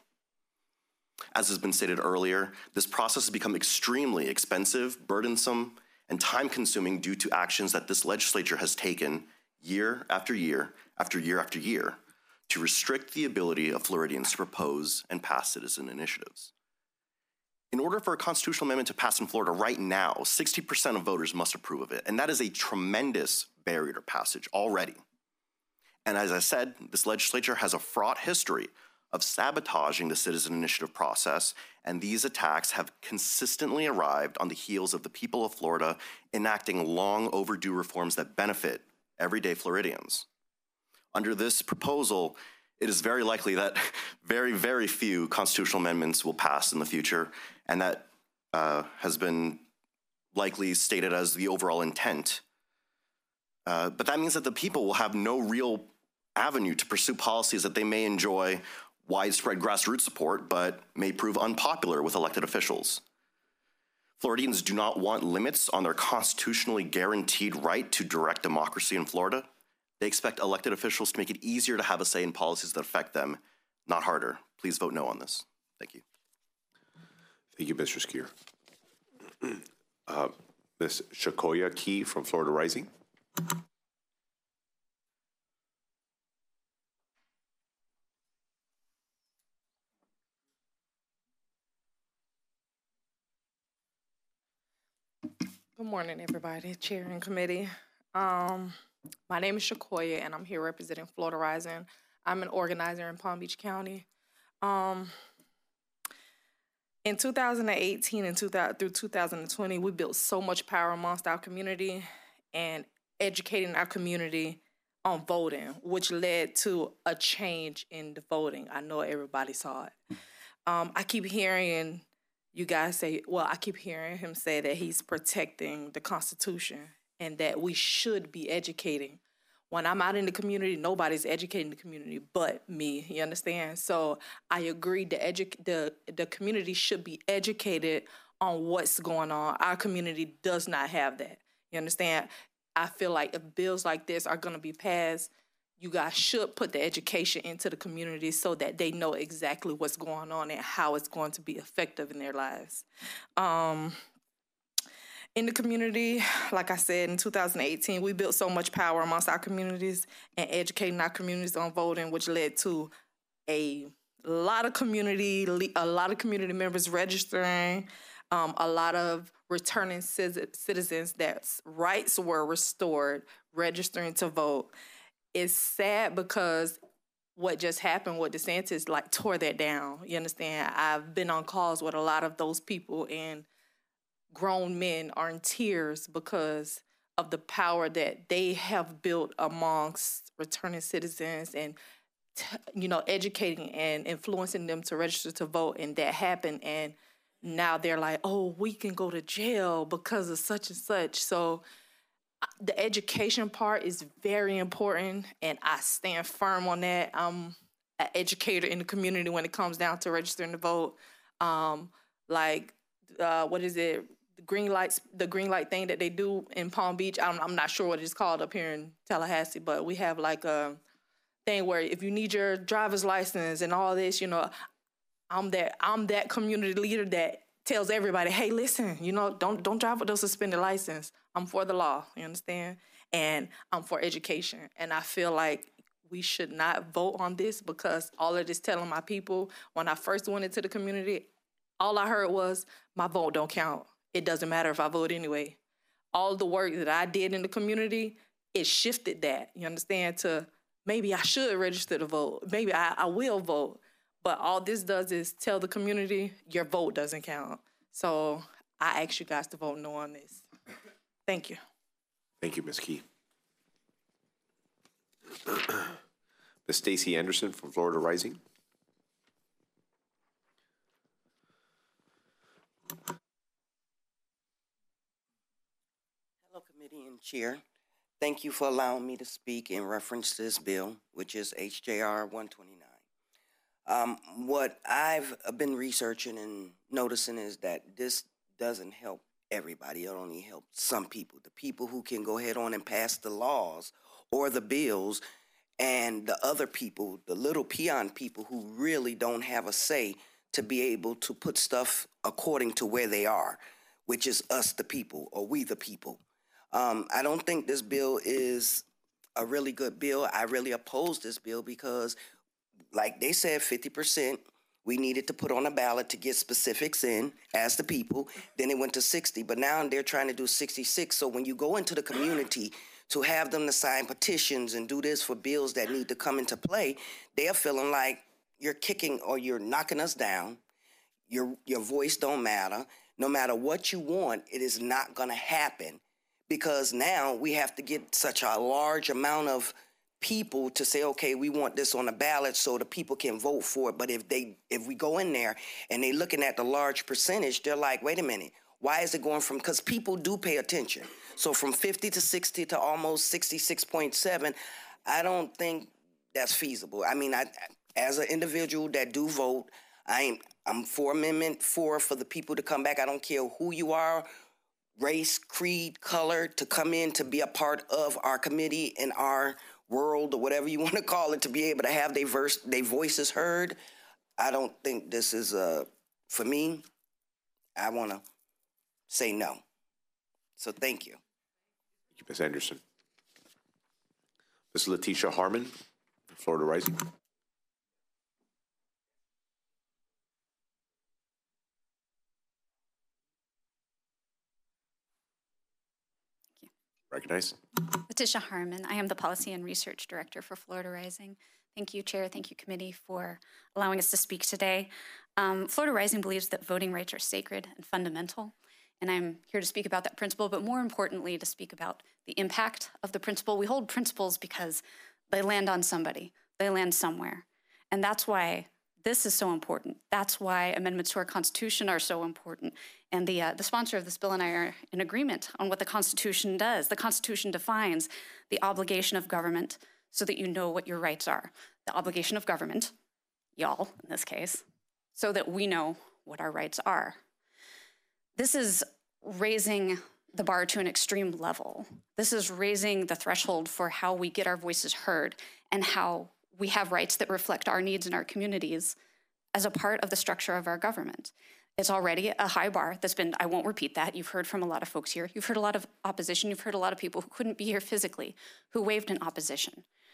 As has been stated earlier, this process has become extremely expensive, burdensome, and time-consuming due to actions that this legislature has taken year after year after year after year to restrict the ability of Floridians to propose and pass citizen initiatives. In order for a constitutional amendment to pass in Florida right now, sixty percent of voters must approve of it, and that is a tremendous barrier to passage already. And as I said, this legislature has a fraught history of sabotaging the citizen initiative process, and these attacks have consistently arrived on the heels of the people of Florida enacting long overdue reforms that benefit everyday Floridians. Under this proposal, it is very likely that very, very few constitutional amendments will pass in the future, and that uh, has been likely stated as the overall intent. Uh, but that means that the people will have no real avenue to pursue policies that they may enjoy widespread grassroots support, but may prove unpopular with elected officials. Floridians do not want limits on their constitutionally guaranteed right to direct democracy in Florida. They expect elected officials to make it easier to have a say in policies that affect them, not harder. Please vote no on this. Thank you. Thank you, Mister Skier. Uh, Miz Shakoya Key from Florida Rising. Good morning, everybody, Chair and committee. Um, my name is Shakoya, and I'm here representing Florida Rising. I'm an organizer in Palm Beach County. Um, in two thousand eighteen and two thousand, through two thousand twenty, we built so much power amongst our community and educating our community on voting, which led to a change in the voting. I know everybody saw it. Um, I keep hearing you guys say, well, I keep hearing him say that he's protecting the Constitution and that we should be educating. When I'm out in the community, nobody's educating the community but me, you understand? So I agree the, edu- the, the community should be educated on what's going on. Our community does not have that, you understand? I feel like if bills like this are gonna be passed, you guys should put the education into the community so that they know exactly what's going on and how it's going to be effective in their lives. Um, in the community, like I said, in two thousand eighteen, we built so much power amongst our communities and educating our communities on voting, which led to a a lot of community, a lot of community members registering, um, a lot of returning citizens that rights were restored, registering to vote. It's sad because what just happened with DeSantis like tore that down. You understand? I've been on calls with a lot of those people, and grown men are in tears because of the power that they have built amongst returning citizens and, you know, educating and influencing them to register to vote. And that happened. And now they're like, oh, we can go to jail because of such and such. So the education part is very important, and I stand firm on that. I'm an educator in the community when it comes down to registering to vote. Um, like, uh, what is it? The green lights, the green light thing that they do in Palm Beach. I'm, I'm not sure what it's called up here in Tallahassee, but we have like a thing where if you need your driver's license and all this, you know, I'm that I'm that community leader that tells everybody, hey, listen, you know, don't don't drive with those suspended license. I'm for the law, you understand? And I'm for education. And I feel like we should not vote on this because all of this telling my people, when I first went into the community, all I heard was, my vote don't count. It doesn't matter if I vote anyway. All the work that I did in the community, it shifted that, you understand, to maybe I should register to vote. Maybe I, I will vote. But all this does is tell the community your vote doesn't count. So I ask you guys to vote no on this. Thank you. Thank you, Miz Key. Miz Stacey Anderson from Florida Rising. Hello, committee and chair. Thank you for allowing me to speak in reference to this bill, which is H J R one twenty-nine. Um, what I've been researching and noticing is that this doesn't help everybody. It only helps some people, the people who can go ahead on and pass the laws or the bills, and the other people, the little peon people who really don't have a say to be able to put stuff according to where they are, which is us, the people, or we, the people. Um, I don't think this bill is a really good bill. I really oppose this bill because, like they said, fifty percent we needed to put on a ballot to get specifics in as the people. Then it went to sixty, but now they're trying to do sixty-six. So when you go into the community to have them to sign petitions and do this for bills that need to come into play, they're feeling like you're kicking or you're knocking us down. Your, your voice don't matter. No matter what you want, it is not going to happen because now we have to get such a large amount of people to say, okay, we want this on the ballot so the people can vote for it. But if they, if we go in there and they're looking at the large percentage, they're like, wait a minute, why is it going from, because people do pay attention. So from fifty to sixty to almost sixty-six point seven, I don't think that's feasible. I mean, I, as an individual that do vote, I am, I'm for Amendment four for the people to come back. I don't care who you are, race, creed, color, to come in to be a part of our committee and our world or whatever you want to call it, to be able to have their verse, their voices heard. I don't think this is uh, for me. I want to say no. So thank you. Thank you, Miz Anderson. Miz Letitia Harmon, Florida Rising. Recognize. Letitia Harmon. I am the Policy and Research Director for Florida Rising. Thank you, Chair. Thank you, Committee, for allowing us to speak today. Um, Florida Rising believes that voting rights are sacred and fundamental, and I'm here to speak about that principle, but more importantly, to speak about the impact of the principle. We hold principles because they land on somebody. They land somewhere. And that's why this is so important. That's why amendments to our Constitution are so important. And the, uh, the sponsor of this bill and I are in agreement on what the Constitution does. The Constitution defines the obligation of government so that you know what your rights are. The obligation of government, y'all in this case, so that we know what our rights are. This is raising the bar to an extreme level. This is raising the threshold for how we get our voices heard and how we have rights that reflect our needs in our communities as a part of the structure of our government. It's already a high bar that's been, I won't repeat that. You've heard from a lot of folks here. You've heard a lot of opposition. You've heard a lot of people who couldn't be here physically, who waved in opposition.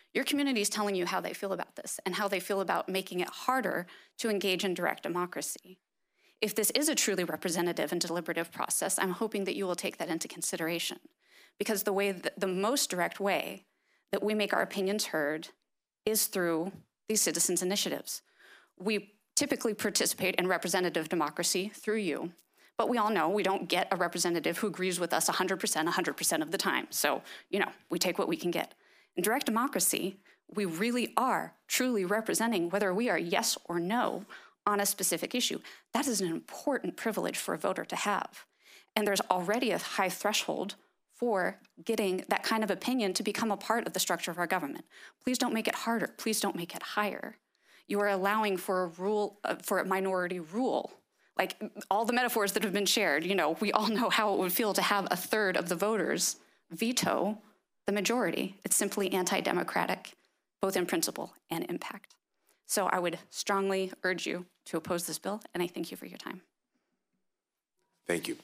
Your community is telling you how they feel about this and how they feel about making it harder to engage in direct democracy. If this is a truly representative and deliberative process, I'm hoping that you will take that into consideration, because the way that, the most direct way that we make our opinions heard is through these citizens' initiatives. We typically participate in representative democracy through you, but we all know we don't get a representative who agrees with us one hundred percent, one hundred percent of the time. So, you know, we take what we can get. In direct democracy, we really are truly representing whether we are yes or no on a specific issue. That is an important privilege for a voter to have. And there's already a high threshold for getting that kind of opinion to become a part of the structure of our government. Please don't make it harder. Please don't make it higher. You are allowing for a rule, uh, for a minority rule. Like all the metaphors that have been shared, you know, we all know how it would feel to have a third of the voters veto the majority. It's simply anti-democratic, both in principle and impact. So I would strongly urge you to oppose this bill, and I thank you for your time. Thank you.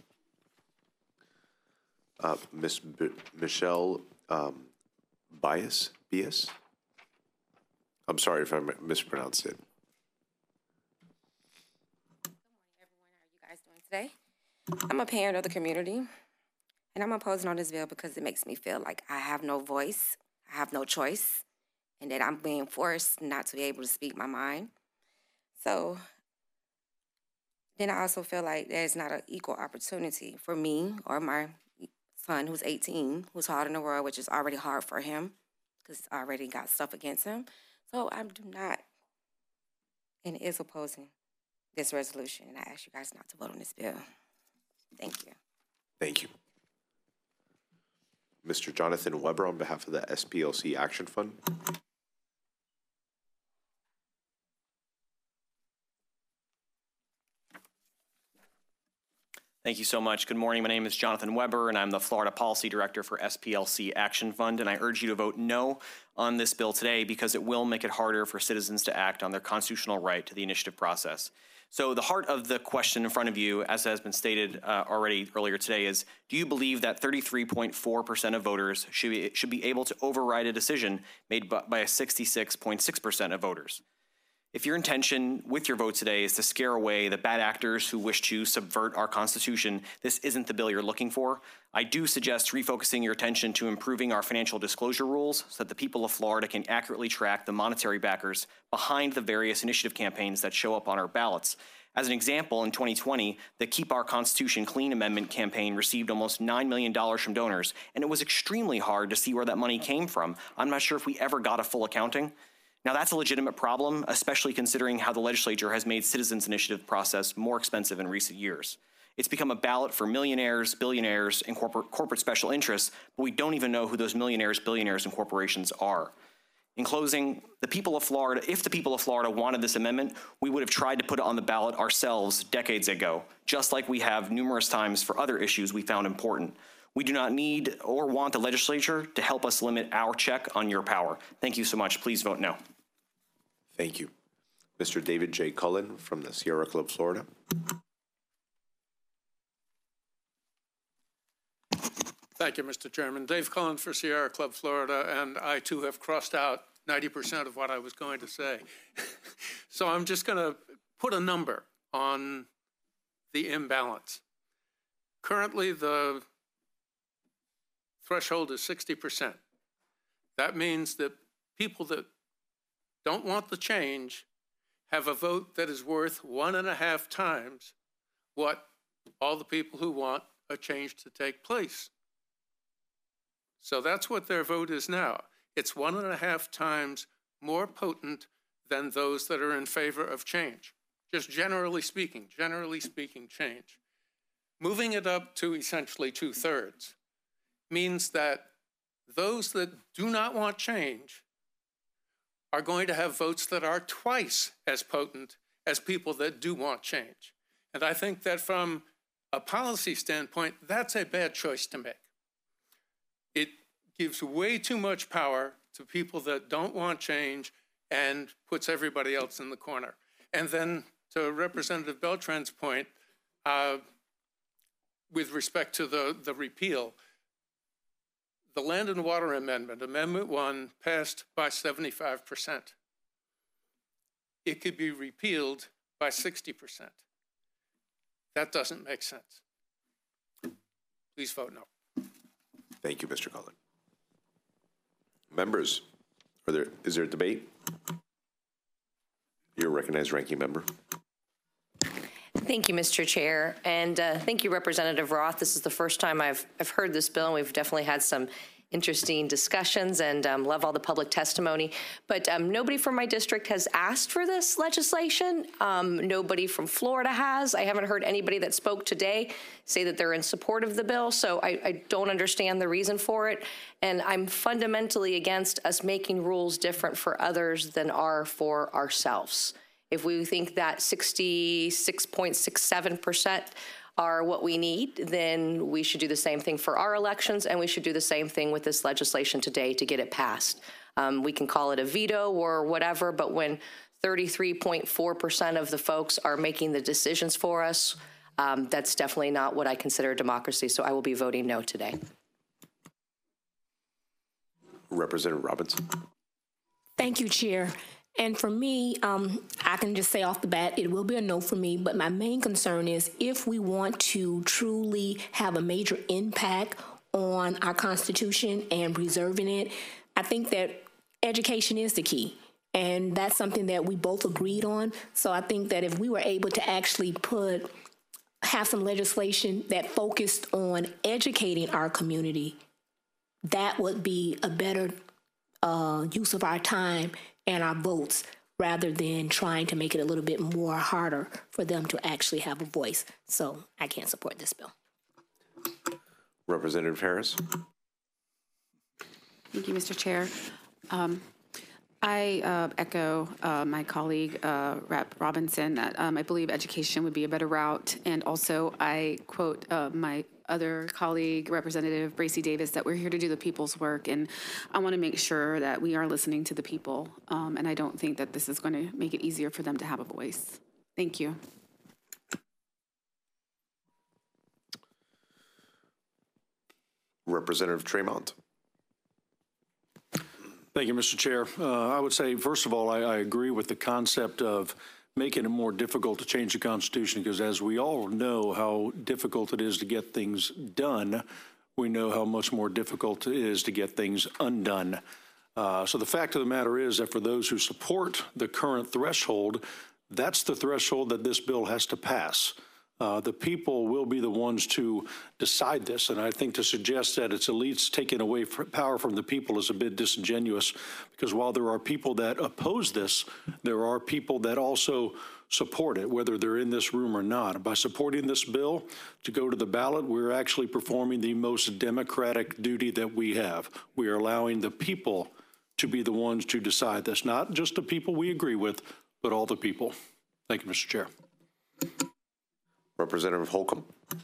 Uh, Miz B Michelle um, Bias, Bias? I'm sorry if I mispronounced it. Today. I'm a parent of the community, and I'm opposing on this bill because it makes me feel like I have no voice, I have no choice, and that I'm being forced not to be able to speak my mind. So then I also feel like there's not an equal opportunity for me or my son, who's eighteen, who's hard in the world, which is already hard for him because he's already got stuff against him. So I do not, and is opposing this resolution, and I ask you guys not to vote on this bill. Thank you. Thank you. Mister Jonathan Weber on behalf of the S P L C Action Fund. Thank you so much. Good morning. My name is Jonathan Weber, and I'm the Florida Policy Director for S P L C Action Fund, and I urge you to vote no on this bill today because it will make it harder for citizens to act on their constitutional right to the initiative process. So the heart of the question in front of you, as has been stated uh, already earlier today, is do you believe that thirty-three point four percent of voters should be, should be able to override a decision made by, by a sixty-six point six percent of voters? If your intention with your vote today is to scare away the bad actors who wish to subvert our Constitution, this isn't the bill you're looking for. I do suggest refocusing your attention to improving our financial disclosure rules so that the people of Florida can accurately track the monetary backers behind the various initiative campaigns that show up on our ballots. As an example, in twenty twenty, the Keep Our Constitution Clean Amendment campaign received almost nine million dollars from donors, and it was extremely hard to see where that money came from. I'm not sure if we ever got a full accounting. Now, that's a legitimate problem, especially considering how the legislature has made citizens' initiative process more expensive in recent years. It's become a ballot for millionaires, billionaires, and corporate, corporate special interests, but we don't even know who those millionaires, billionaires, and corporations are. In closing, the people of Florida, if the people of Florida wanted this amendment, we would have tried to put it on the ballot ourselves decades ago, just like we have numerous times for other issues we found important. We do not need or want the legislature to help us limit our check on your power. Thank you so much. Please vote no. Thank you. Mister David J. Cullen from the Sierra Club, Florida. Thank you, Mister Chairman. Dave Cullen for Sierra Club, Florida, and I too have crossed out ninety percent of what I was going to say. So I'm just going to put a number on the imbalance. Currently, the threshold is sixty percent. That means that people that don't want the change have a vote that is worth one and a half times what all the people who want a change to take place. So that's what their vote is now. It's one and a half times more potent than those that are in favor of change. Just generally speaking, generally speaking, change. Moving it up to essentially two-thirds means that those that do not want change are going to have votes that are twice as potent as people that do want change. And I think that from a policy standpoint, that's a bad choice to make. It gives way too much power to people that don't want change and puts everybody else in the corner. And then to Representative Beltran's point, uh, with respect to the, the repeal, the Land and Water Amendment, Amendment One, passed by seventy-five percent. It could be repealed by sixty percent. That doesn't make sense. Please vote no. Thank you, Mister Cullen. Members, are there, is there a debate? You're recognized, ranking member. Thank you, Mister Chair, and uh, thank you, Representative Roth. This is the first time I've I've heard this bill, and we've definitely had some interesting discussions, and um, love all the public testimony. But um, nobody from my district has asked for this legislation. Um, nobody from Florida has. I haven't heard anybody that spoke today say that they're in support of the bill, so I, I don't understand the reason for it. And I'm fundamentally against us making rules different for others than are for ourselves. If we think that sixty-six point six seven percent are what we need, then we should do the same thing for our elections, and we should do the same thing with this legislation today to get it passed. Um, we can call it a veto or whatever, but when thirty-three point four percent of the folks are making the decisions for us, um, that's definitely not what I consider a democracy, so I will be voting no today. Representative Robinson. Thank you, Chair. And for me, um, I can just say off the bat, it will be a no for me. But my main concern is if we want to truly have a major impact on our Constitution and preserving it, I think that education is the key. And that's something that we both agreed on. So I think that if we were able to actually put, have some legislation that focused on educating our community, that would be a better uh, use of our time and our votes, rather than trying to make it a little bit more harder for them to actually have a voice. So I can't support this bill. Representative Harris. Thank you, Mister Chair. Um, I uh, echo uh, my colleague, uh, Rep Robinson, that um, I believe education would be a better route. And also I quote uh, my other colleague, Representative Bracy Davis, that we're here to do the people's work. And I want to make sure that we are listening to the people. Um, and I don't think that this is going to make it easier for them to have a voice. Thank you. Representative Tremont. Thank you, Mister Chair. Uh, I would say, first of all, I, I agree with the concept of making it more difficult to change the Constitution, because as we all know how difficult it is to get things done, we know how much more difficult it is to get things undone. Uh, so the fact of the matter is that for those who support the current threshold, that's the threshold that this bill has to pass. Uh, the people will be the ones to decide this, and I think to suggest that it's elites taking away power from the people is a bit disingenuous, because while there are people that oppose this, there are people that also support it, whether they're in this room or not. By supporting this bill to go to the ballot, we're actually performing the most democratic duty that we have. We are allowing the people to be the ones to decide this, not just the people we agree with, but all the people. Thank you, Mister Chair. Representative Holcomb.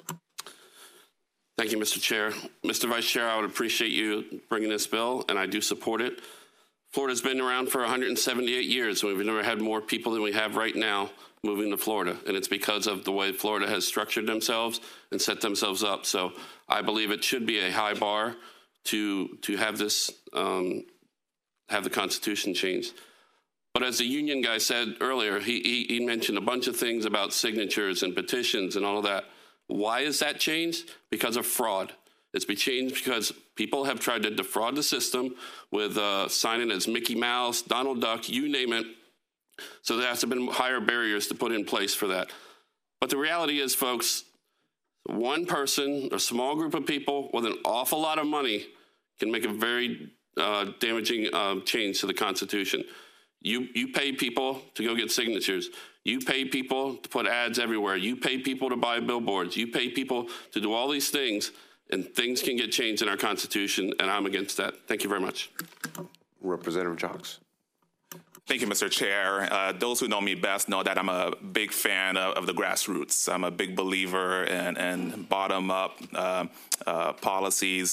Thank you, Mister Chair. Mister Vice Chair, I would appreciate you bringing this bill, and I do support it. Florida's been around for one hundred seventy-eight years, and we've never had more people than we have right now moving to Florida, and it's because of the way Florida has structured themselves and set themselves up. So I believe it should be a high bar to to have this, um, have the Constitution changed. But as the union guy said earlier, he, he, he mentioned a bunch of things about signatures and petitions and all of that. Why is that changed? Because of fraud. It's been changed because people have tried to defraud the system with uh, signing as Mickey Mouse, Donald Duck, you name it. So there has to be higher barriers to put in place for that. But the reality is, folks, one person, a small group of people with an awful lot of money can make a very uh, damaging uh, change to the Constitution. You, you pay people to go get signatures. You pay people to put ads everywhere. You pay people to buy billboards. You pay people to do all these things, and things can get changed in our Constitution, and I'm against that. Thank you very much. Representative Jocks. Thank you, Mister Chair. Uh, those who know me best know that I'm a big fan of, of the grassroots. I'm a big believer in, in bottom-up uh, uh, policies.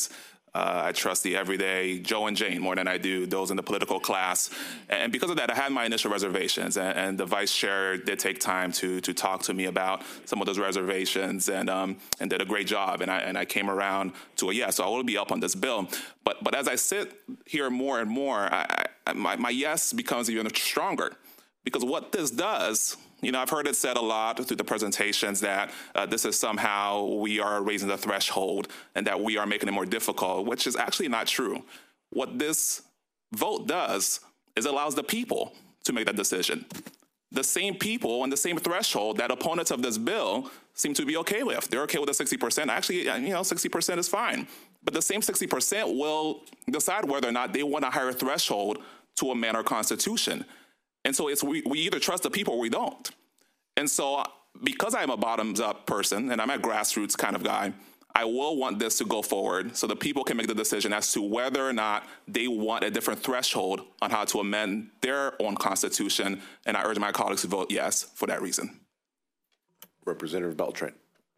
Uh, I trust the everyday Joe and Jane more than I do those in the political class. And because of that, I had my initial reservations. And, and the vice chair did take time to to talk to me about some of those reservations and um, and did a great job. And I and I came around to a yes, so I will be up on this bill. But but as I sit here more and more, I, I, my, my yes becomes even stronger. Because what this does, you know, I've heard it said a lot through the presentations that uh, this is somehow we are raising the threshold and that we are making it more difficult, which is actually not true. What this vote does is allows the people to make that decision. The same people and the same threshold that opponents of this bill seem to be okay with. They're okay with the sixty percent. Actually, you know, sixty percent is fine. But the same sixty percent will decide whether or not they want a higher threshold to amend our Constitution. And so it's we, we either trust the people or we don't. And so because I'm a bottoms-up person and I'm a grassroots kind of guy, I will want this to go forward so the people can make the decision as to whether or not they want a different threshold on how to amend their own Constitution. And I urge my colleagues to vote yes for that reason. Representative Beltran.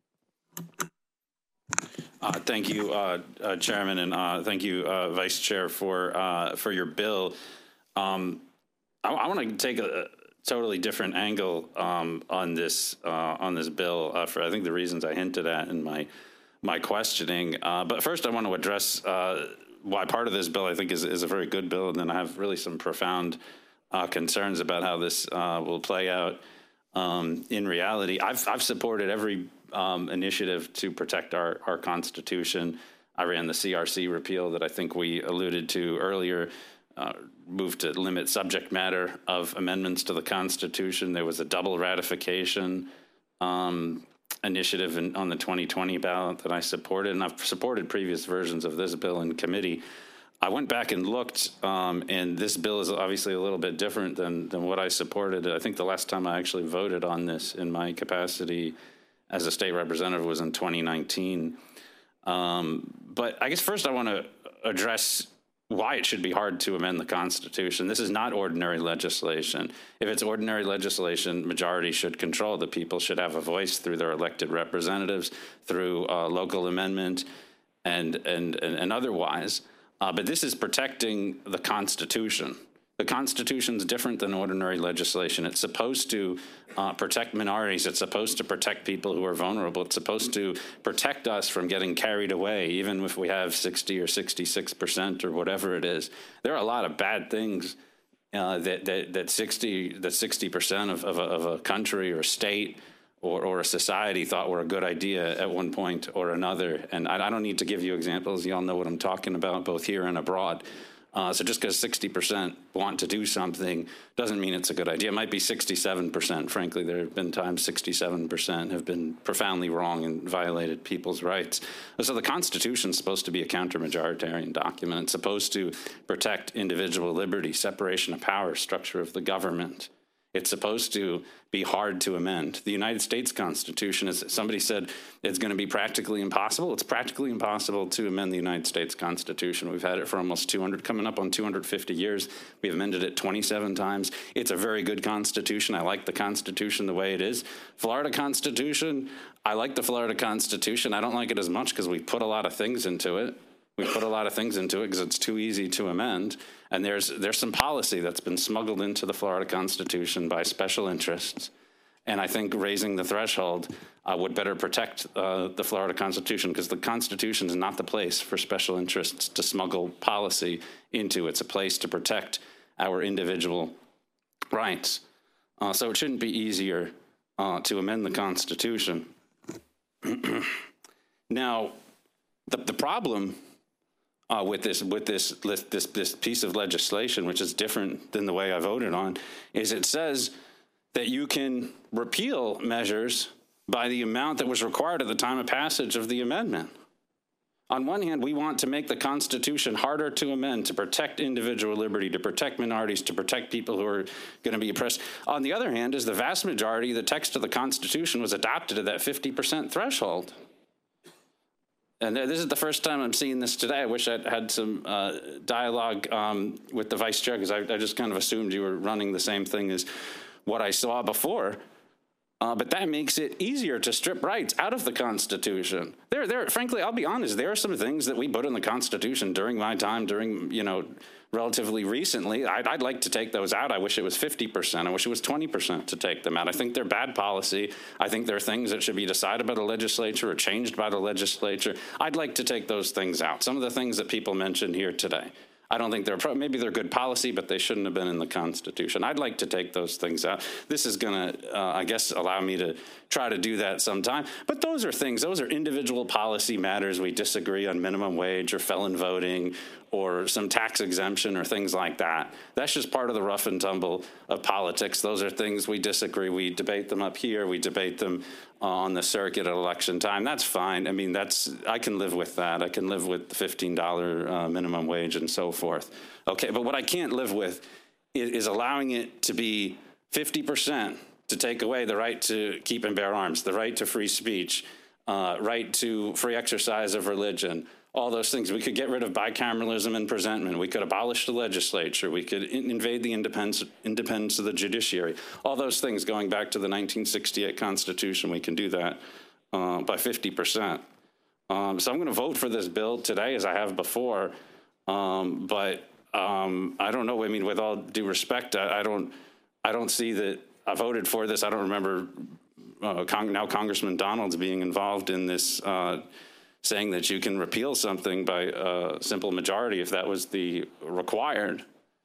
Uh, thank you, uh, uh, Chairman, and uh, thank you, uh, Vice Chair, for uh, for your bill. Um, I, I want to take a, a totally different angle um, on this uh, on this bill uh, for I think the reasons I hinted at in my my questioning. Uh, but first, I want to address uh, why part of this bill I think is is a very good bill, and then I have really some profound uh, concerns about how this uh, will play out um, in reality. I've I've supported every um, initiative to protect our our Constitution. I ran the C R C repeal that I think we alluded to earlier. Uh, moved to limit subject matter of amendments to the Constitution. There was a double ratification um, initiative in, on the twenty twenty ballot that I supported, and I've supported previous versions of this bill in committee. I went back and looked, um, and this bill is obviously a little bit different than, than what I supported. I think the last time I actually voted on this in my capacity as a state representative was in twenty nineteen. Um, but I guess first I want to address why it should be hard to amend the Constitution. This is not ordinary legislation. If it's ordinary legislation, majority should control. The people should have a voice through their elected representatives, through uh, local amendment, and and and, and otherwise. Uh, but this is protecting the Constitution. The Constitution is different than ordinary legislation. It's supposed to uh, protect minorities. It's supposed to protect people who are vulnerable. It's supposed to protect us from getting carried away, even if we have sixty or sixty-six percent or whatever it is. There are a lot of bad things uh, that, that that sixty that sixty percent of, of, a, of a country or state or, or a society thought were a good idea at one point or another. And I, I don't need to give you examples. You all know what I'm talking about, both here and abroad. Uh, so just because sixty percent want to do something doesn't mean it's a good idea. It might be sixty-seven percent. Frankly, there have been times sixty-seven percent have been profoundly wrong and violated people's rights. So the Constitution is supposed to be a counter-majoritarian document. It's supposed to protect individual liberty, separation of power, structure of the government. It's supposed to be hard to amend. The United States Constitution, as somebody said, it's going to be practically impossible. It's practically impossible to amend the United States Constitution. We've had it for almost two hundred, coming up on two hundred fifty years. We've amended it twenty-seven times. It's a very good Constitution. I like the Constitution the way it is. Florida Constitution, I like the Florida Constitution. I don't like it as much because we put a lot of things into it. We put a lot of things into it because it's too easy to amend. And there's there's some policy that's been smuggled into the Florida Constitution by special interests. And I think raising the threshold uh, would better protect uh, the Florida Constitution, because the Constitution is not the place for special interests to smuggle policy into. It's a place to protect our individual rights. Uh, so it shouldn't be easier uh, to amend the Constitution. Now, the, the problem Uh, with this with this, this this piece of legislation, which is different than the way I voted on, is it says that you can repeal measures by the amount that was required at the time of passage of the amendment. On one hand, we want to make the Constitution harder to amend, to protect individual liberty, to protect minorities, to protect people who are going to be oppressed. On the other hand, is the vast majority of the text of the Constitution was adopted at that fifty percent threshold. And this is the first time I'm seeing this today. I wish I'd had some uh, dialogue um, with the vice chair, because I, I just kind of assumed you were running the same thing as what I saw before. Uh, but that makes it easier to strip rights out of the Constitution. There, there. Frankly, I'll be honest. There are some things that we put in the Constitution during my time, during you know, relatively recently. I'd, I'd like to take those out. I wish it was fifty percent. I wish it was twenty percent to take them out. I think they're bad policy. I think they're things that should be decided by the legislature or changed by the legislature. I'd like to take those things out. Some of the things that people mentioned here today. I don't think they're, pro- maybe they're good policy, but they shouldn't have been in the Constitution. I'd like to take those things out. This is going to, uh, I guess, allow me to try to do that sometime. But those are things, those are individual policy matters. We disagree on minimum wage or felon voting or some tax exemption or things like that. That's just part of the rough and tumble of politics. Those are things we disagree. We debate them up here. We debate them on the circuit at election time. That's fine. I mean, that's, I can live with that. I can live with the fifteen dollars uh, minimum wage and so forth. Okay, but what I can't live with is, is allowing it to be fifty percent to take away the right to keep and bear arms, the right to free speech, uh, right to free exercise of religion, all those things. We could get rid of bicameralism and presentment. We could abolish the legislature. We could in- invade the independence, independence of the judiciary. All those things going back to the nineteen sixty-eight Constitution, we can do that uh, by fifty percent. Um, so I'm going to vote for this bill today as I have before. Um, but um, I don't know. I mean, with all due respect, I, I don't I don't see that I voted for this. I don't remember uh, Cong- now Congressman Donalds being involved in this uh, saying that you can repeal something by a simple majority if that was the required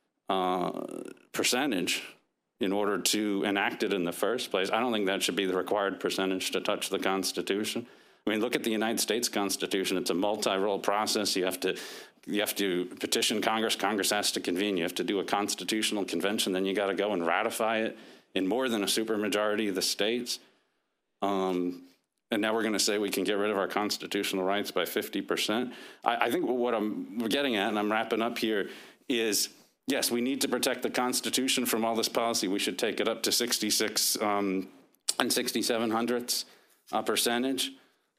uh, percentage in order to enact it in the first place. I don't think that should be the required percentage to touch the Constitution. I mean, look at the United States Constitution. It's a multi-role process. You have to you have to petition Congress. Congress has to convene. You have to do a constitutional convention. Then you got to go and ratify it in more than a supermajority of the states. Um, And now we're going to say we can get rid of our constitutional rights by fifty percent. I, I think what I'm we're getting at, and I'm wrapping up here, is yes, we need to protect the Constitution from all this policy. We should take it up to sixty-six um, and sixty-seven hundredths uh, percentage.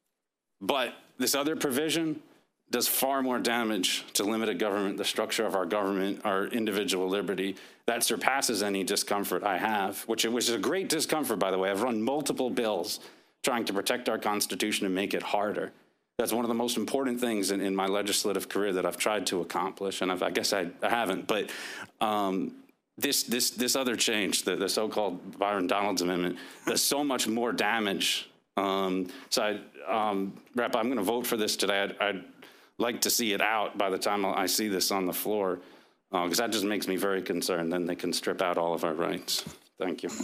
But this other provision does far more damage to limited government, the structure of our government, our individual liberty. That surpasses any discomfort I have, which, which is a great discomfort, by the way. I've run multiple bills trying to protect our Constitution and make it harder. That's one of the most important things in, in my legislative career that I've tried to accomplish, and I've, I guess I, I haven't. But um, this this this other change, the, the so-called Byron Donalds Amendment, does so much more damage. Um, so, I, um, Rep, I'm going to vote for this today. I'd, I'd like to see it out by the time I see this on the floor, because uh, that just makes me very concerned. Then they can strip out all of our rights. Thank you.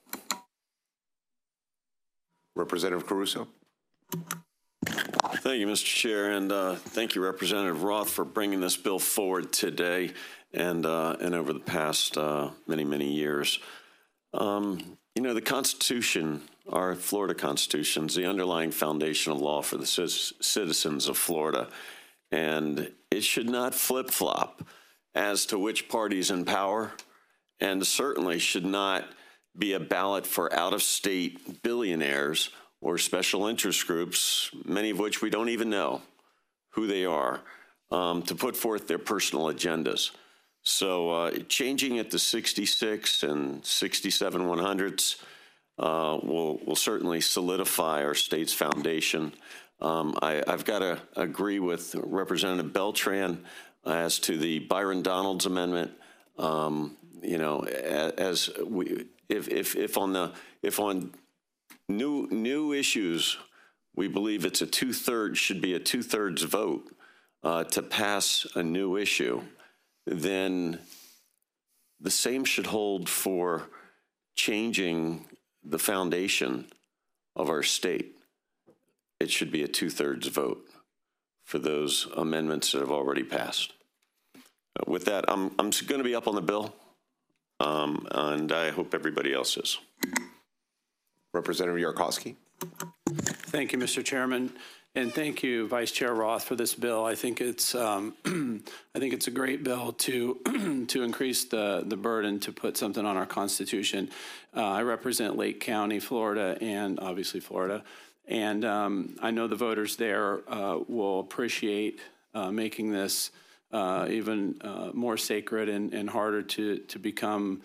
Representative Caruso. Thank you, Mister Chair, and uh, thank you, Representative Roth, for bringing this bill forward today and uh, and over the past uh, many, many years. Um, you know, the Constitution, our Florida Constitution, is the underlying foundational law for the c- citizens of Florida, and it should not flip-flop as to which party's in power, and certainly should not be a ballot for out-of-state billionaires or special interest groups, many of which we don't even know who they are, um, to put forth their personal agendas. So uh, changing it to sixty-six and sixty-seven one hundredths uh, will, will certainly solidify our state's foundation. Um, I, I've got to agree with Representative Beltran as to the Byron Donalds Amendment. Um, you know, as we, if, if, if on the, if on new, new issues, we believe it's a two-thirds, should be a two-thirds vote uh, to pass a new issue, then the same should hold for changing the foundation of our state. It should be a two-thirds vote for those amendments that have already passed. Uh, with that, I'm, I'm going to be up on the bill, um, and I hope everybody else is. Representative Yarkowski. Thank you, Mister Chairman, and thank you, Vice Chair Roth, for this bill. I think it's um, I think it's a great bill to to increase the the burden to put something on our Constitution. Uh, I represent Lake County, Florida, and obviously Florida, and um, I know the voters there uh, will appreciate uh, making this uh, even uh, more sacred and, and harder to to become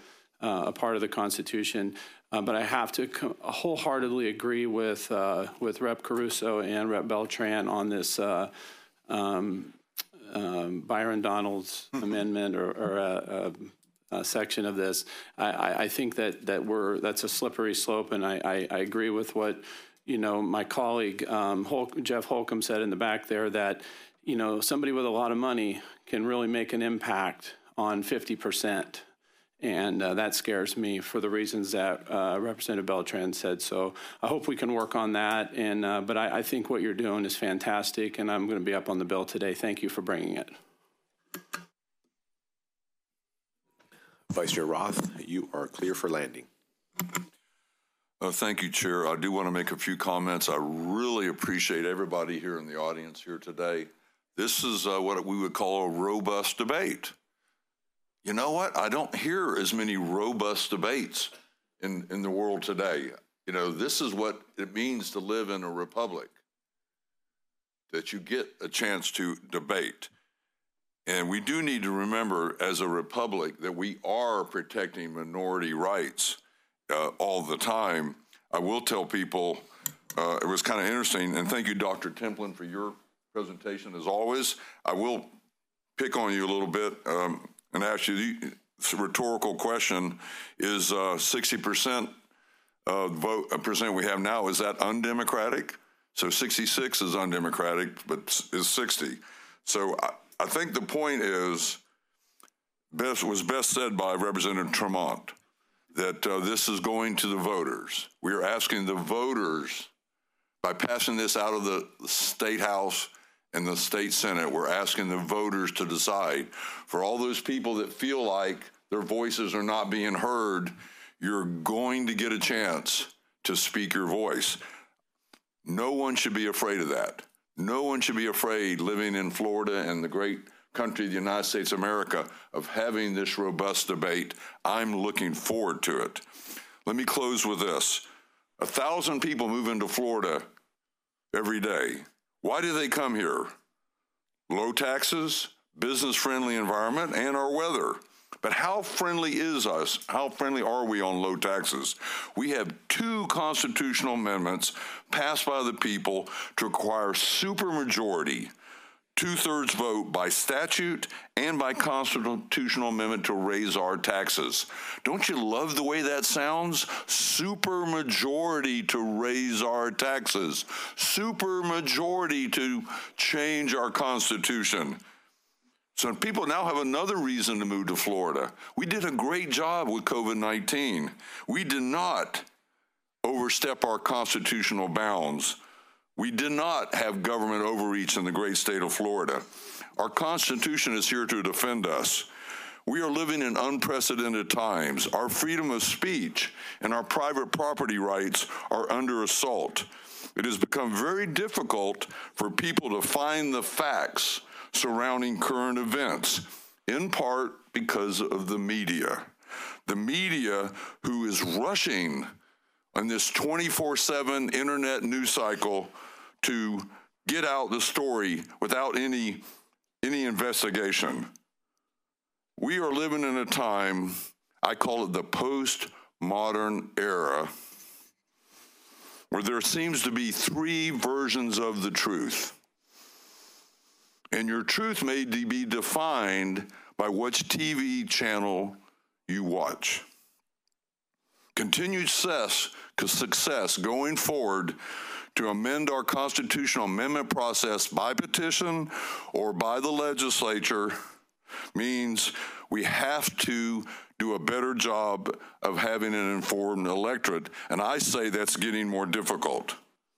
uh, a part of the Constitution. Uh, but I have to co- wholeheartedly agree with uh, with Representative Caruso and Representative Beltran on this uh, um, um, Byron Donalds amendment or, or a, a, a section of this. I, I, I think that that we're that's a slippery slope, and I, I, I agree with what you know my colleague um, Hol- Jeff Holcomb said in the back there, that you know somebody with a lot of money can really make an impact on fifty percent. And uh, that scares me for the reasons that uh, Representative Beltran said. So I hope we can work on that. And uh, but I, I think what you're doing is fantastic, and I'm going to be up on the bill today. Thank you for bringing it. Vice Chair Roth, you are clear for landing. Uh, thank you, Chair. I do want to make a few comments. I really appreciate everybody here in the audience here today. This is uh, what we would call a robust debate. You know what? I don't hear as many robust debates in, in the world today. You know, this is what it means to live in a republic, that you get a chance to debate. And we do need to remember as a republic that we are protecting minority rights uh, all the time. I will tell people, uh, it was kind of interesting, and thank you, Doctor Templin, for your presentation as always. I will pick on you a little bit. Um, And actually, the rhetorical question is uh, sixty percent of vote uh, percent we have now, is that undemocratic? So sixty-six is undemocratic, but is sixty. So I, I think the point is, best was best said by Representative Tremont, that uh, this is going to the voters. We are asking the voters, by passing this out of the State House and the state Senate, we're asking the voters to decide. For all those people that feel like their voices are not being heard, you're going to get a chance to speak your voice. No one should be afraid of that. No one should be afraid, living in Florida and the great country of the United States of America, of having this robust debate. I'm looking forward to it. Let me close with this. A thousand people move into Florida every day. Why do they come here? Low taxes, business-friendly environment, and our weather. But how friendly is us? How friendly are we on low taxes? We have two constitutional amendments passed by the people to require supermajority, two-thirds vote by statute and by constitutional amendment to raise our taxes. Don't you love the way that sounds? Supermajority to raise our taxes. Supermajority to change our Constitution. So people now have another reason to move to Florida. We did a great job with COVID nineteen. We did not overstep our constitutional bounds. We did not have government overreach in the great state of Florida. Our Constitution is here to defend us. We are living in unprecedented times. Our freedom of speech and our private property rights are under assault. It has become very difficult for people to find the facts surrounding current events, in part because of the media. The media, who is rushing on this twenty-four seven internet news cycle to get out the story without any, any investigation. We are living in a time, I call it the post-modern era, where there seems to be three versions of the truth. And your truth may be defined by which T V channel you watch. Continued success, success going forward to amend our constitutional amendment process by petition or by the legislature means we have to do a better job of having an informed electorate, and I say that's getting more difficult.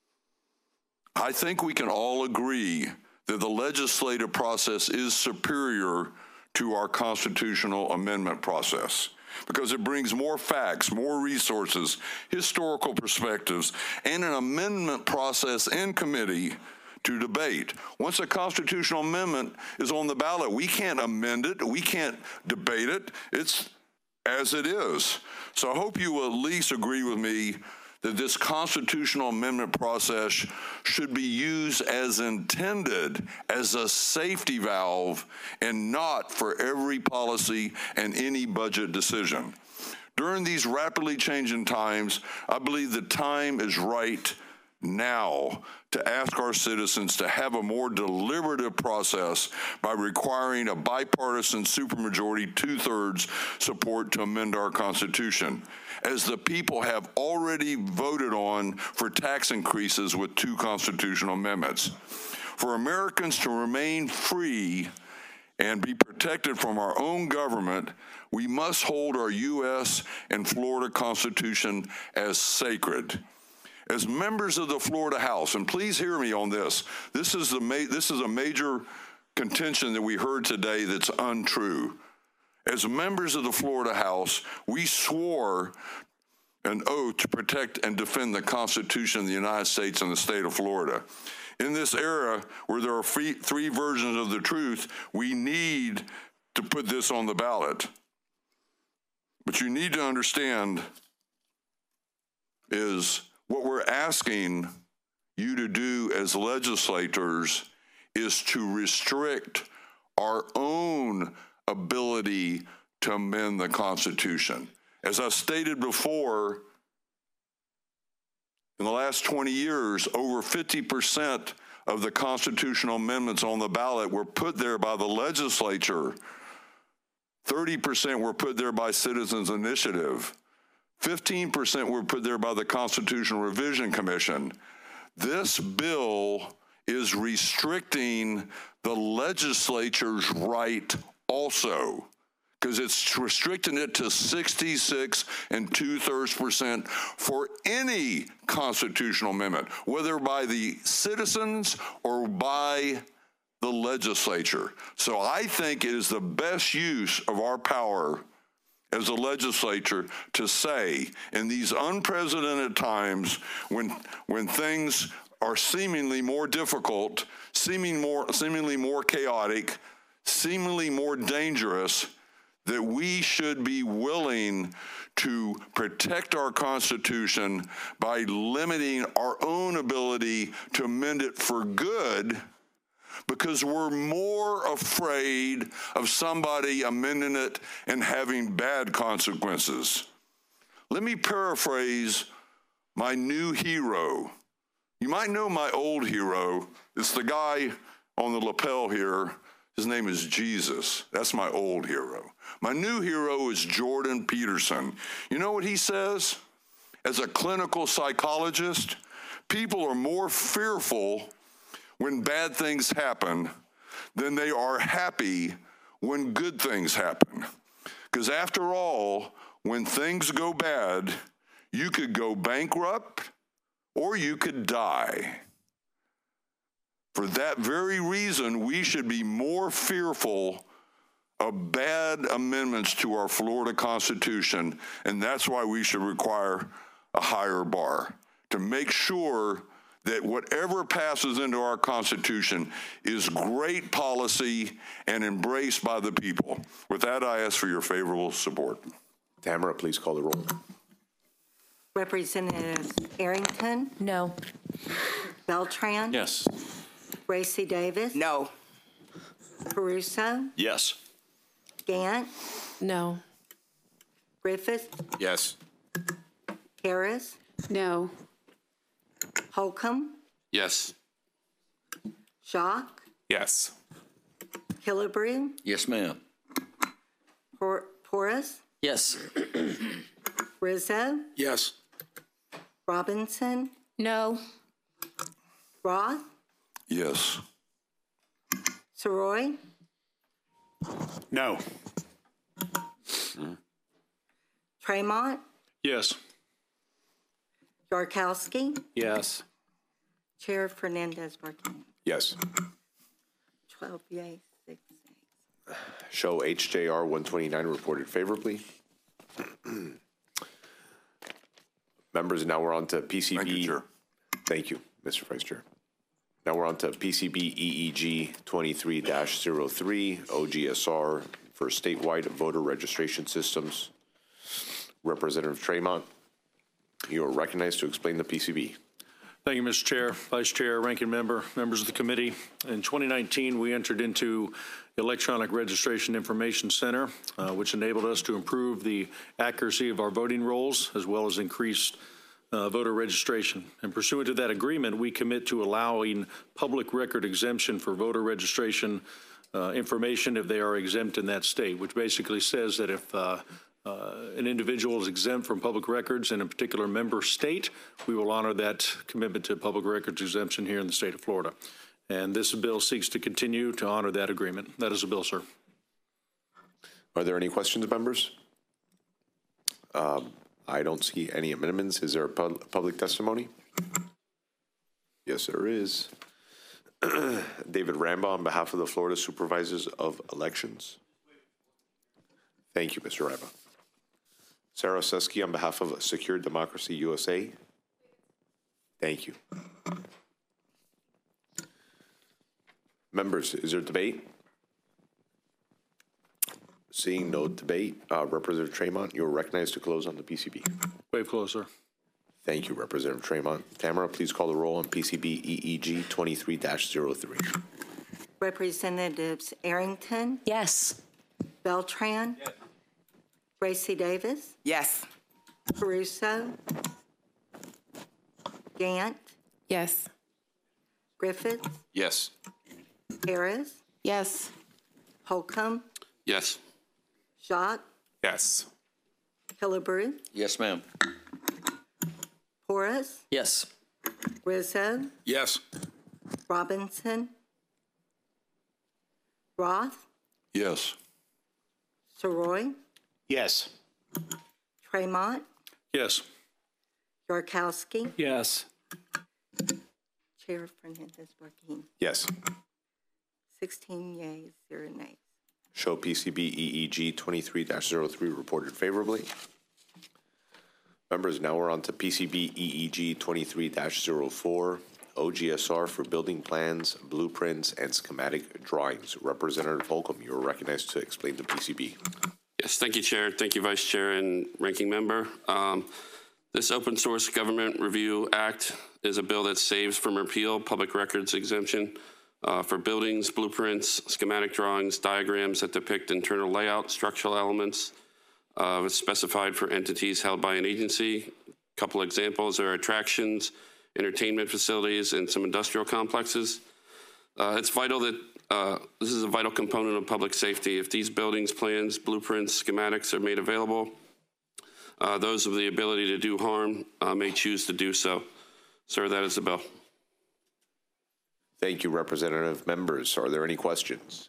I think we can all agree that the legislative process is superior to our constitutional amendment process because it brings more facts, more resources, historical perspectives, and an amendment process in committee to debate. Once a constitutional amendment is on the ballot, we can't amend it, we can't debate it, it's as it is. So I hope you will at least agree with me that this constitutional amendment process should be used as intended, as a safety valve, and not for every policy and any budget decision. During these rapidly changing times, I believe the time is right now to ask our citizens to have a more deliberative process by requiring a bipartisan supermajority two-thirds support to amend our Constitution, as the people have already voted on for tax increases with two constitutional amendments. For Americans to remain free and be protected from our own government, we must hold our U S and Florida Constitution as sacred. As members of the Florida House, and please hear me on this, this is, the ma- this is a major contention that we heard today that's untrue. As members of the Florida House, we swore an oath to protect and defend the Constitution of the United States and the state of Florida. In this era where there are free, three versions of the truth, we need to put this on the ballot. But you need to understand is what we're asking you to do as legislators is to restrict our own ability to amend the Constitution. As I stated before, in the last twenty years, over fifty percent of the constitutional amendments on the ballot were put there by the legislature. thirty percent were put there by Citizens Initiative. fifteen percent were put there by the Constitutional Revision Commission. This bill is restricting the legislature's right also, because it's restricting it to sixty-six and two-thirds percent for any constitutional amendment, whether by the citizens or by the legislature. So I think it is the best use of our power as a legislature to say, in these unprecedented times when when things are seemingly more difficult, seeming more, seemingly more chaotic, seemingly more dangerous, that we should be willing to protect our Constitution by limiting our own ability to amend it for good, because we're more afraid of somebody amending it and having bad consequences. Let me paraphrase my new hero. You might know my old hero. It's the guy on the lapel here. His name is Jesus. That's my old hero. My new hero is Jordan Peterson. You know what he says? As a clinical psychologist, people are more fearful when bad things happen than they are happy when good things happen. Because after all, when things go bad, you could go bankrupt or you could die. For that very reason, we should be more fearful of bad amendments to our Florida Constitution, and that's why we should require a higher bar to make sure that whatever passes into our Constitution is great policy and embraced by the people. With that, I ask for your favorable support. Tamara, please call the roll. Representative Arrington? No. Beltran? Yes. Gracie Davis? No. Caruso? Yes. Gant? No. Griffith? Yes. Harris? No. Holcomb? Yes. Jacques? Yes. Killebrew? Yes, ma'am. Por- Porras? Yes. Rizzo? Yes. Robinson? No. Roth? Yes. Soroy? No. Tremont? Yes. Yarkowski? Yes. Chair Fernandez Martinez. Yes. twelve yeas, six nays. Show H J R one twenty-nine reported favorably. Members, now we're on to P C B. Thank you, Chair. Thank you, Mister Vice Chair. Now we're on to P C B E E G twenty-three dash zero three, O G S R for statewide voter registration systems. Representative Tremont, you are recognized to explain the P C B. Thank you, Mister Chair, Vice Chair, Ranking Member, members of the committee. In twenty nineteen, we entered into the Electronic Registration Information Center, uh, which enabled us to improve the accuracy of our voting rolls as well as increased uh, voter registration. And pursuant to that agreement, we commit to allowing public record exemption for voter registration uh, information if they are exempt in that state, which basically says that if uh, Uh, an individual is exempt from public records in a particular member state, we will honor that commitment to public records exemption here in the state of Florida. And this bill seeks to continue to honor that agreement. That is a bill, sir. Are there any questions, members? Um, I don't see any amendments. Is there a pub public testimony? Yes, there is. David Ramba on behalf of the Florida Supervisors of Elections. Thank you, Mister Ramba. Sarah Susky on behalf of Secure Democracy U S A. Thank you. Members, is there debate? Seeing no debate, uh, Representative Tremont, you're recognized to close on the P C B. Waive close, sir. Thank you, Representative Tremont. Tamara, please call the roll on P C B E E G twenty-three dash zero three. Representatives Arrington? Yes. Beltran? Yes. Gracie Davis? Yes. Caruso? Gant? Yes. Griffiths? Yes. Harris? Yes. Holcomb? Yes. Jacques? Yes. Hillebrew? Yes, ma'am. Porras? Yes. Rizzo? Yes. Robinson? Roth? Yes. Soroy? Yes. Tremont? Yes. Yarkowski? Yes. Chair Fernandez Joaquin. Yes. sixteen yeas, zero nays. Show P C B E E G twenty-three dash zero three reported favorably. Members, now we're on to P C B E E G twenty-three dash zero four, O G S R for building plans, blueprints, and schematic drawings. Representative Holcomb, you are recognized to explain the P C B. Yes, thank you, Chair. Thank you, Vice Chair and Ranking Member. Um, this Open Source Government Review Act is a bill that saves from repeal public records exemption uh, for buildings, blueprints, schematic drawings, diagrams that depict internal layout, structural elements uh, specified for entities held by an agency. A couple examples are attractions, entertainment facilities, and some industrial complexes. Uh, it's vital that uh, this is a vital component of public safety. If these buildings, plans, blueprints, schematics are made available, uh, those with the ability to do harm uh, may choose to do so. Sir, that is the bill. Thank you, Representative. Members, are there any questions?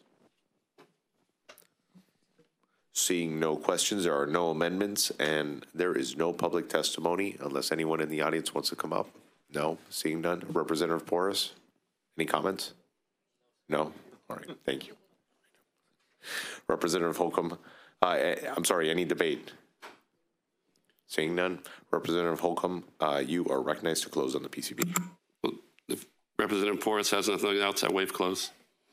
Seeing no questions, there are no amendments, and there is no public testimony unless anyone in the audience wants to come up. No? Seeing none? Representative Porras, any comments? No? All right, thank you. Representative Holcomb, uh, I'm sorry, any debate? Seeing none? Representative Holcomb, uh, you are recognized to close on the P C B. Well, if Representative Porras has nothing else, I waive close.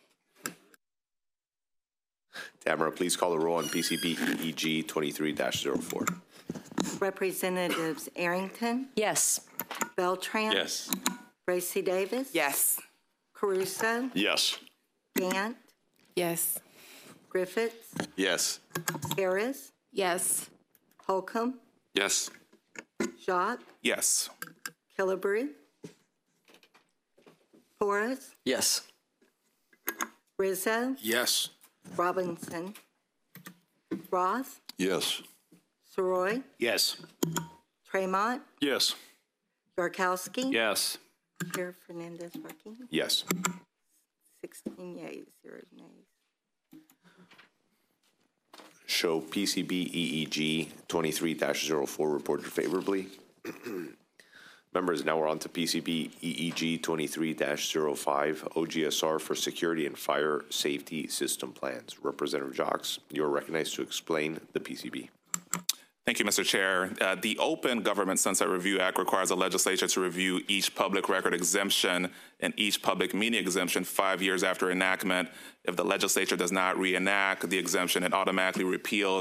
Tamara, please call the roll on P C B E E G twenty-three dash zero four. Representatives Arrington? Yes. Beltran? Yes. Gracie Davis? Yes. Caruso? Yes. Gant? Yes. Griffiths? Yes. Harris? Yes. Holcomb? Yes. Jacques? Yes. Killebrew? Porras? Yes. Rizzo? Yes. Robinson? Roth? Yes. Soroy? Yes. Tremont? Yes. Yarkowski? Yes. Chair Fernandez Joaquin. Yes. sixteen yeas, zero nays. Show P C B E E G twenty-three dash zero four reported favorably. Members, now we're on to P C B E E G twenty-three dash zero five, O G S R for security and fire safety system plans. Representative Jacques, you are recognized to explain the P C B. Thank you, Mister Chair. Uh, the Open Government Sunset Review Act requires the legislature to review each public record exemption and each public meeting exemption five years after enactment. If the legislature does not reenact the exemption, it automatically repeals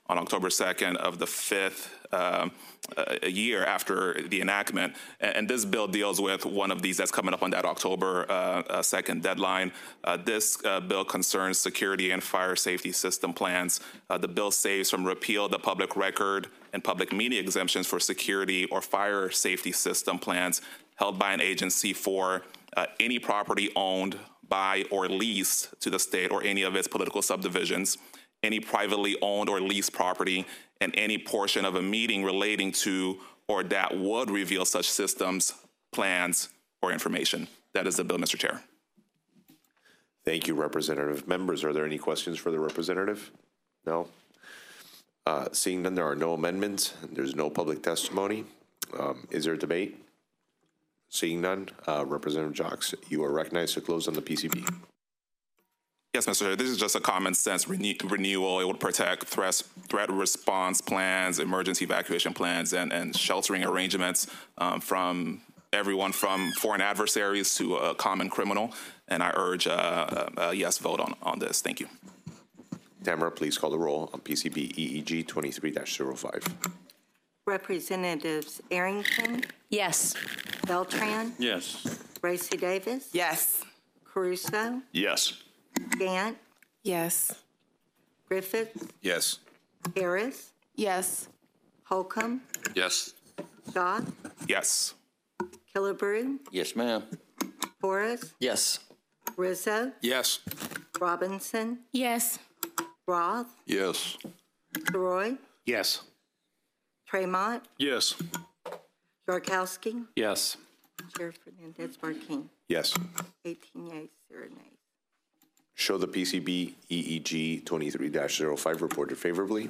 on October second of the fifth um, uh, a year after the enactment. And, and this bill deals with one of these that's coming up on that October uh, uh, second deadline. Uh, this uh, bill concerns security and fire safety system plans. Uh, the bill saves from repeal the public record and public media exemptions for security or fire safety system plans held by an agency for uh, any property owned by or leased to the state or any of its political subdivisions, any privately owned or leased property, and any portion of a meeting relating to or that would reveal such systems, plans, or information. That is the bill, Mister Chair. Thank you, Representative. Members, are there any questions for the representative? No? Uh, seeing none, there are no amendments. There's no public testimony. Um, is there a debate? Seeing none, uh, Representative Jocks, you are recognized to close on the P C B. Yes, Mister Chair. This is just a common sense renew renewal. It would protect threat, threat response plans, emergency evacuation plans, and, and sheltering arrangements um, from everyone from foreign adversaries to a common criminal. And I urge a, a, a yes vote on, on this. Thank you. Tamara, please call the roll on P C B E E G twenty-three dash zero five. Representatives Arrington, Yes. Beltran, Yes. Racy Davis, Yes. Caruso, Yes. Gant, Yes. Griffiths, Yes. Harris, Yes. Holcomb, Yes. Shaw, Yes. Killebrew, Yes, ma'am. Forrest, Yes. Rizzo, Yes. Robinson, Yes. Roth, Yes. Roy, Yes. Tremont, Yes. Yarkowski, Yes. Chair Fernandez Marquez. Yes. eighteen yeas, zero nays. Show the P C B E E G twenty-three dash zero five reported favorably.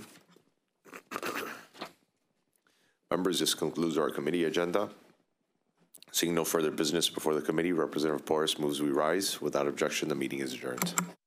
Members, this concludes our committee agenda. Seeing no further business before the committee, Representative Porras moves we rise. Without objection, the meeting is adjourned.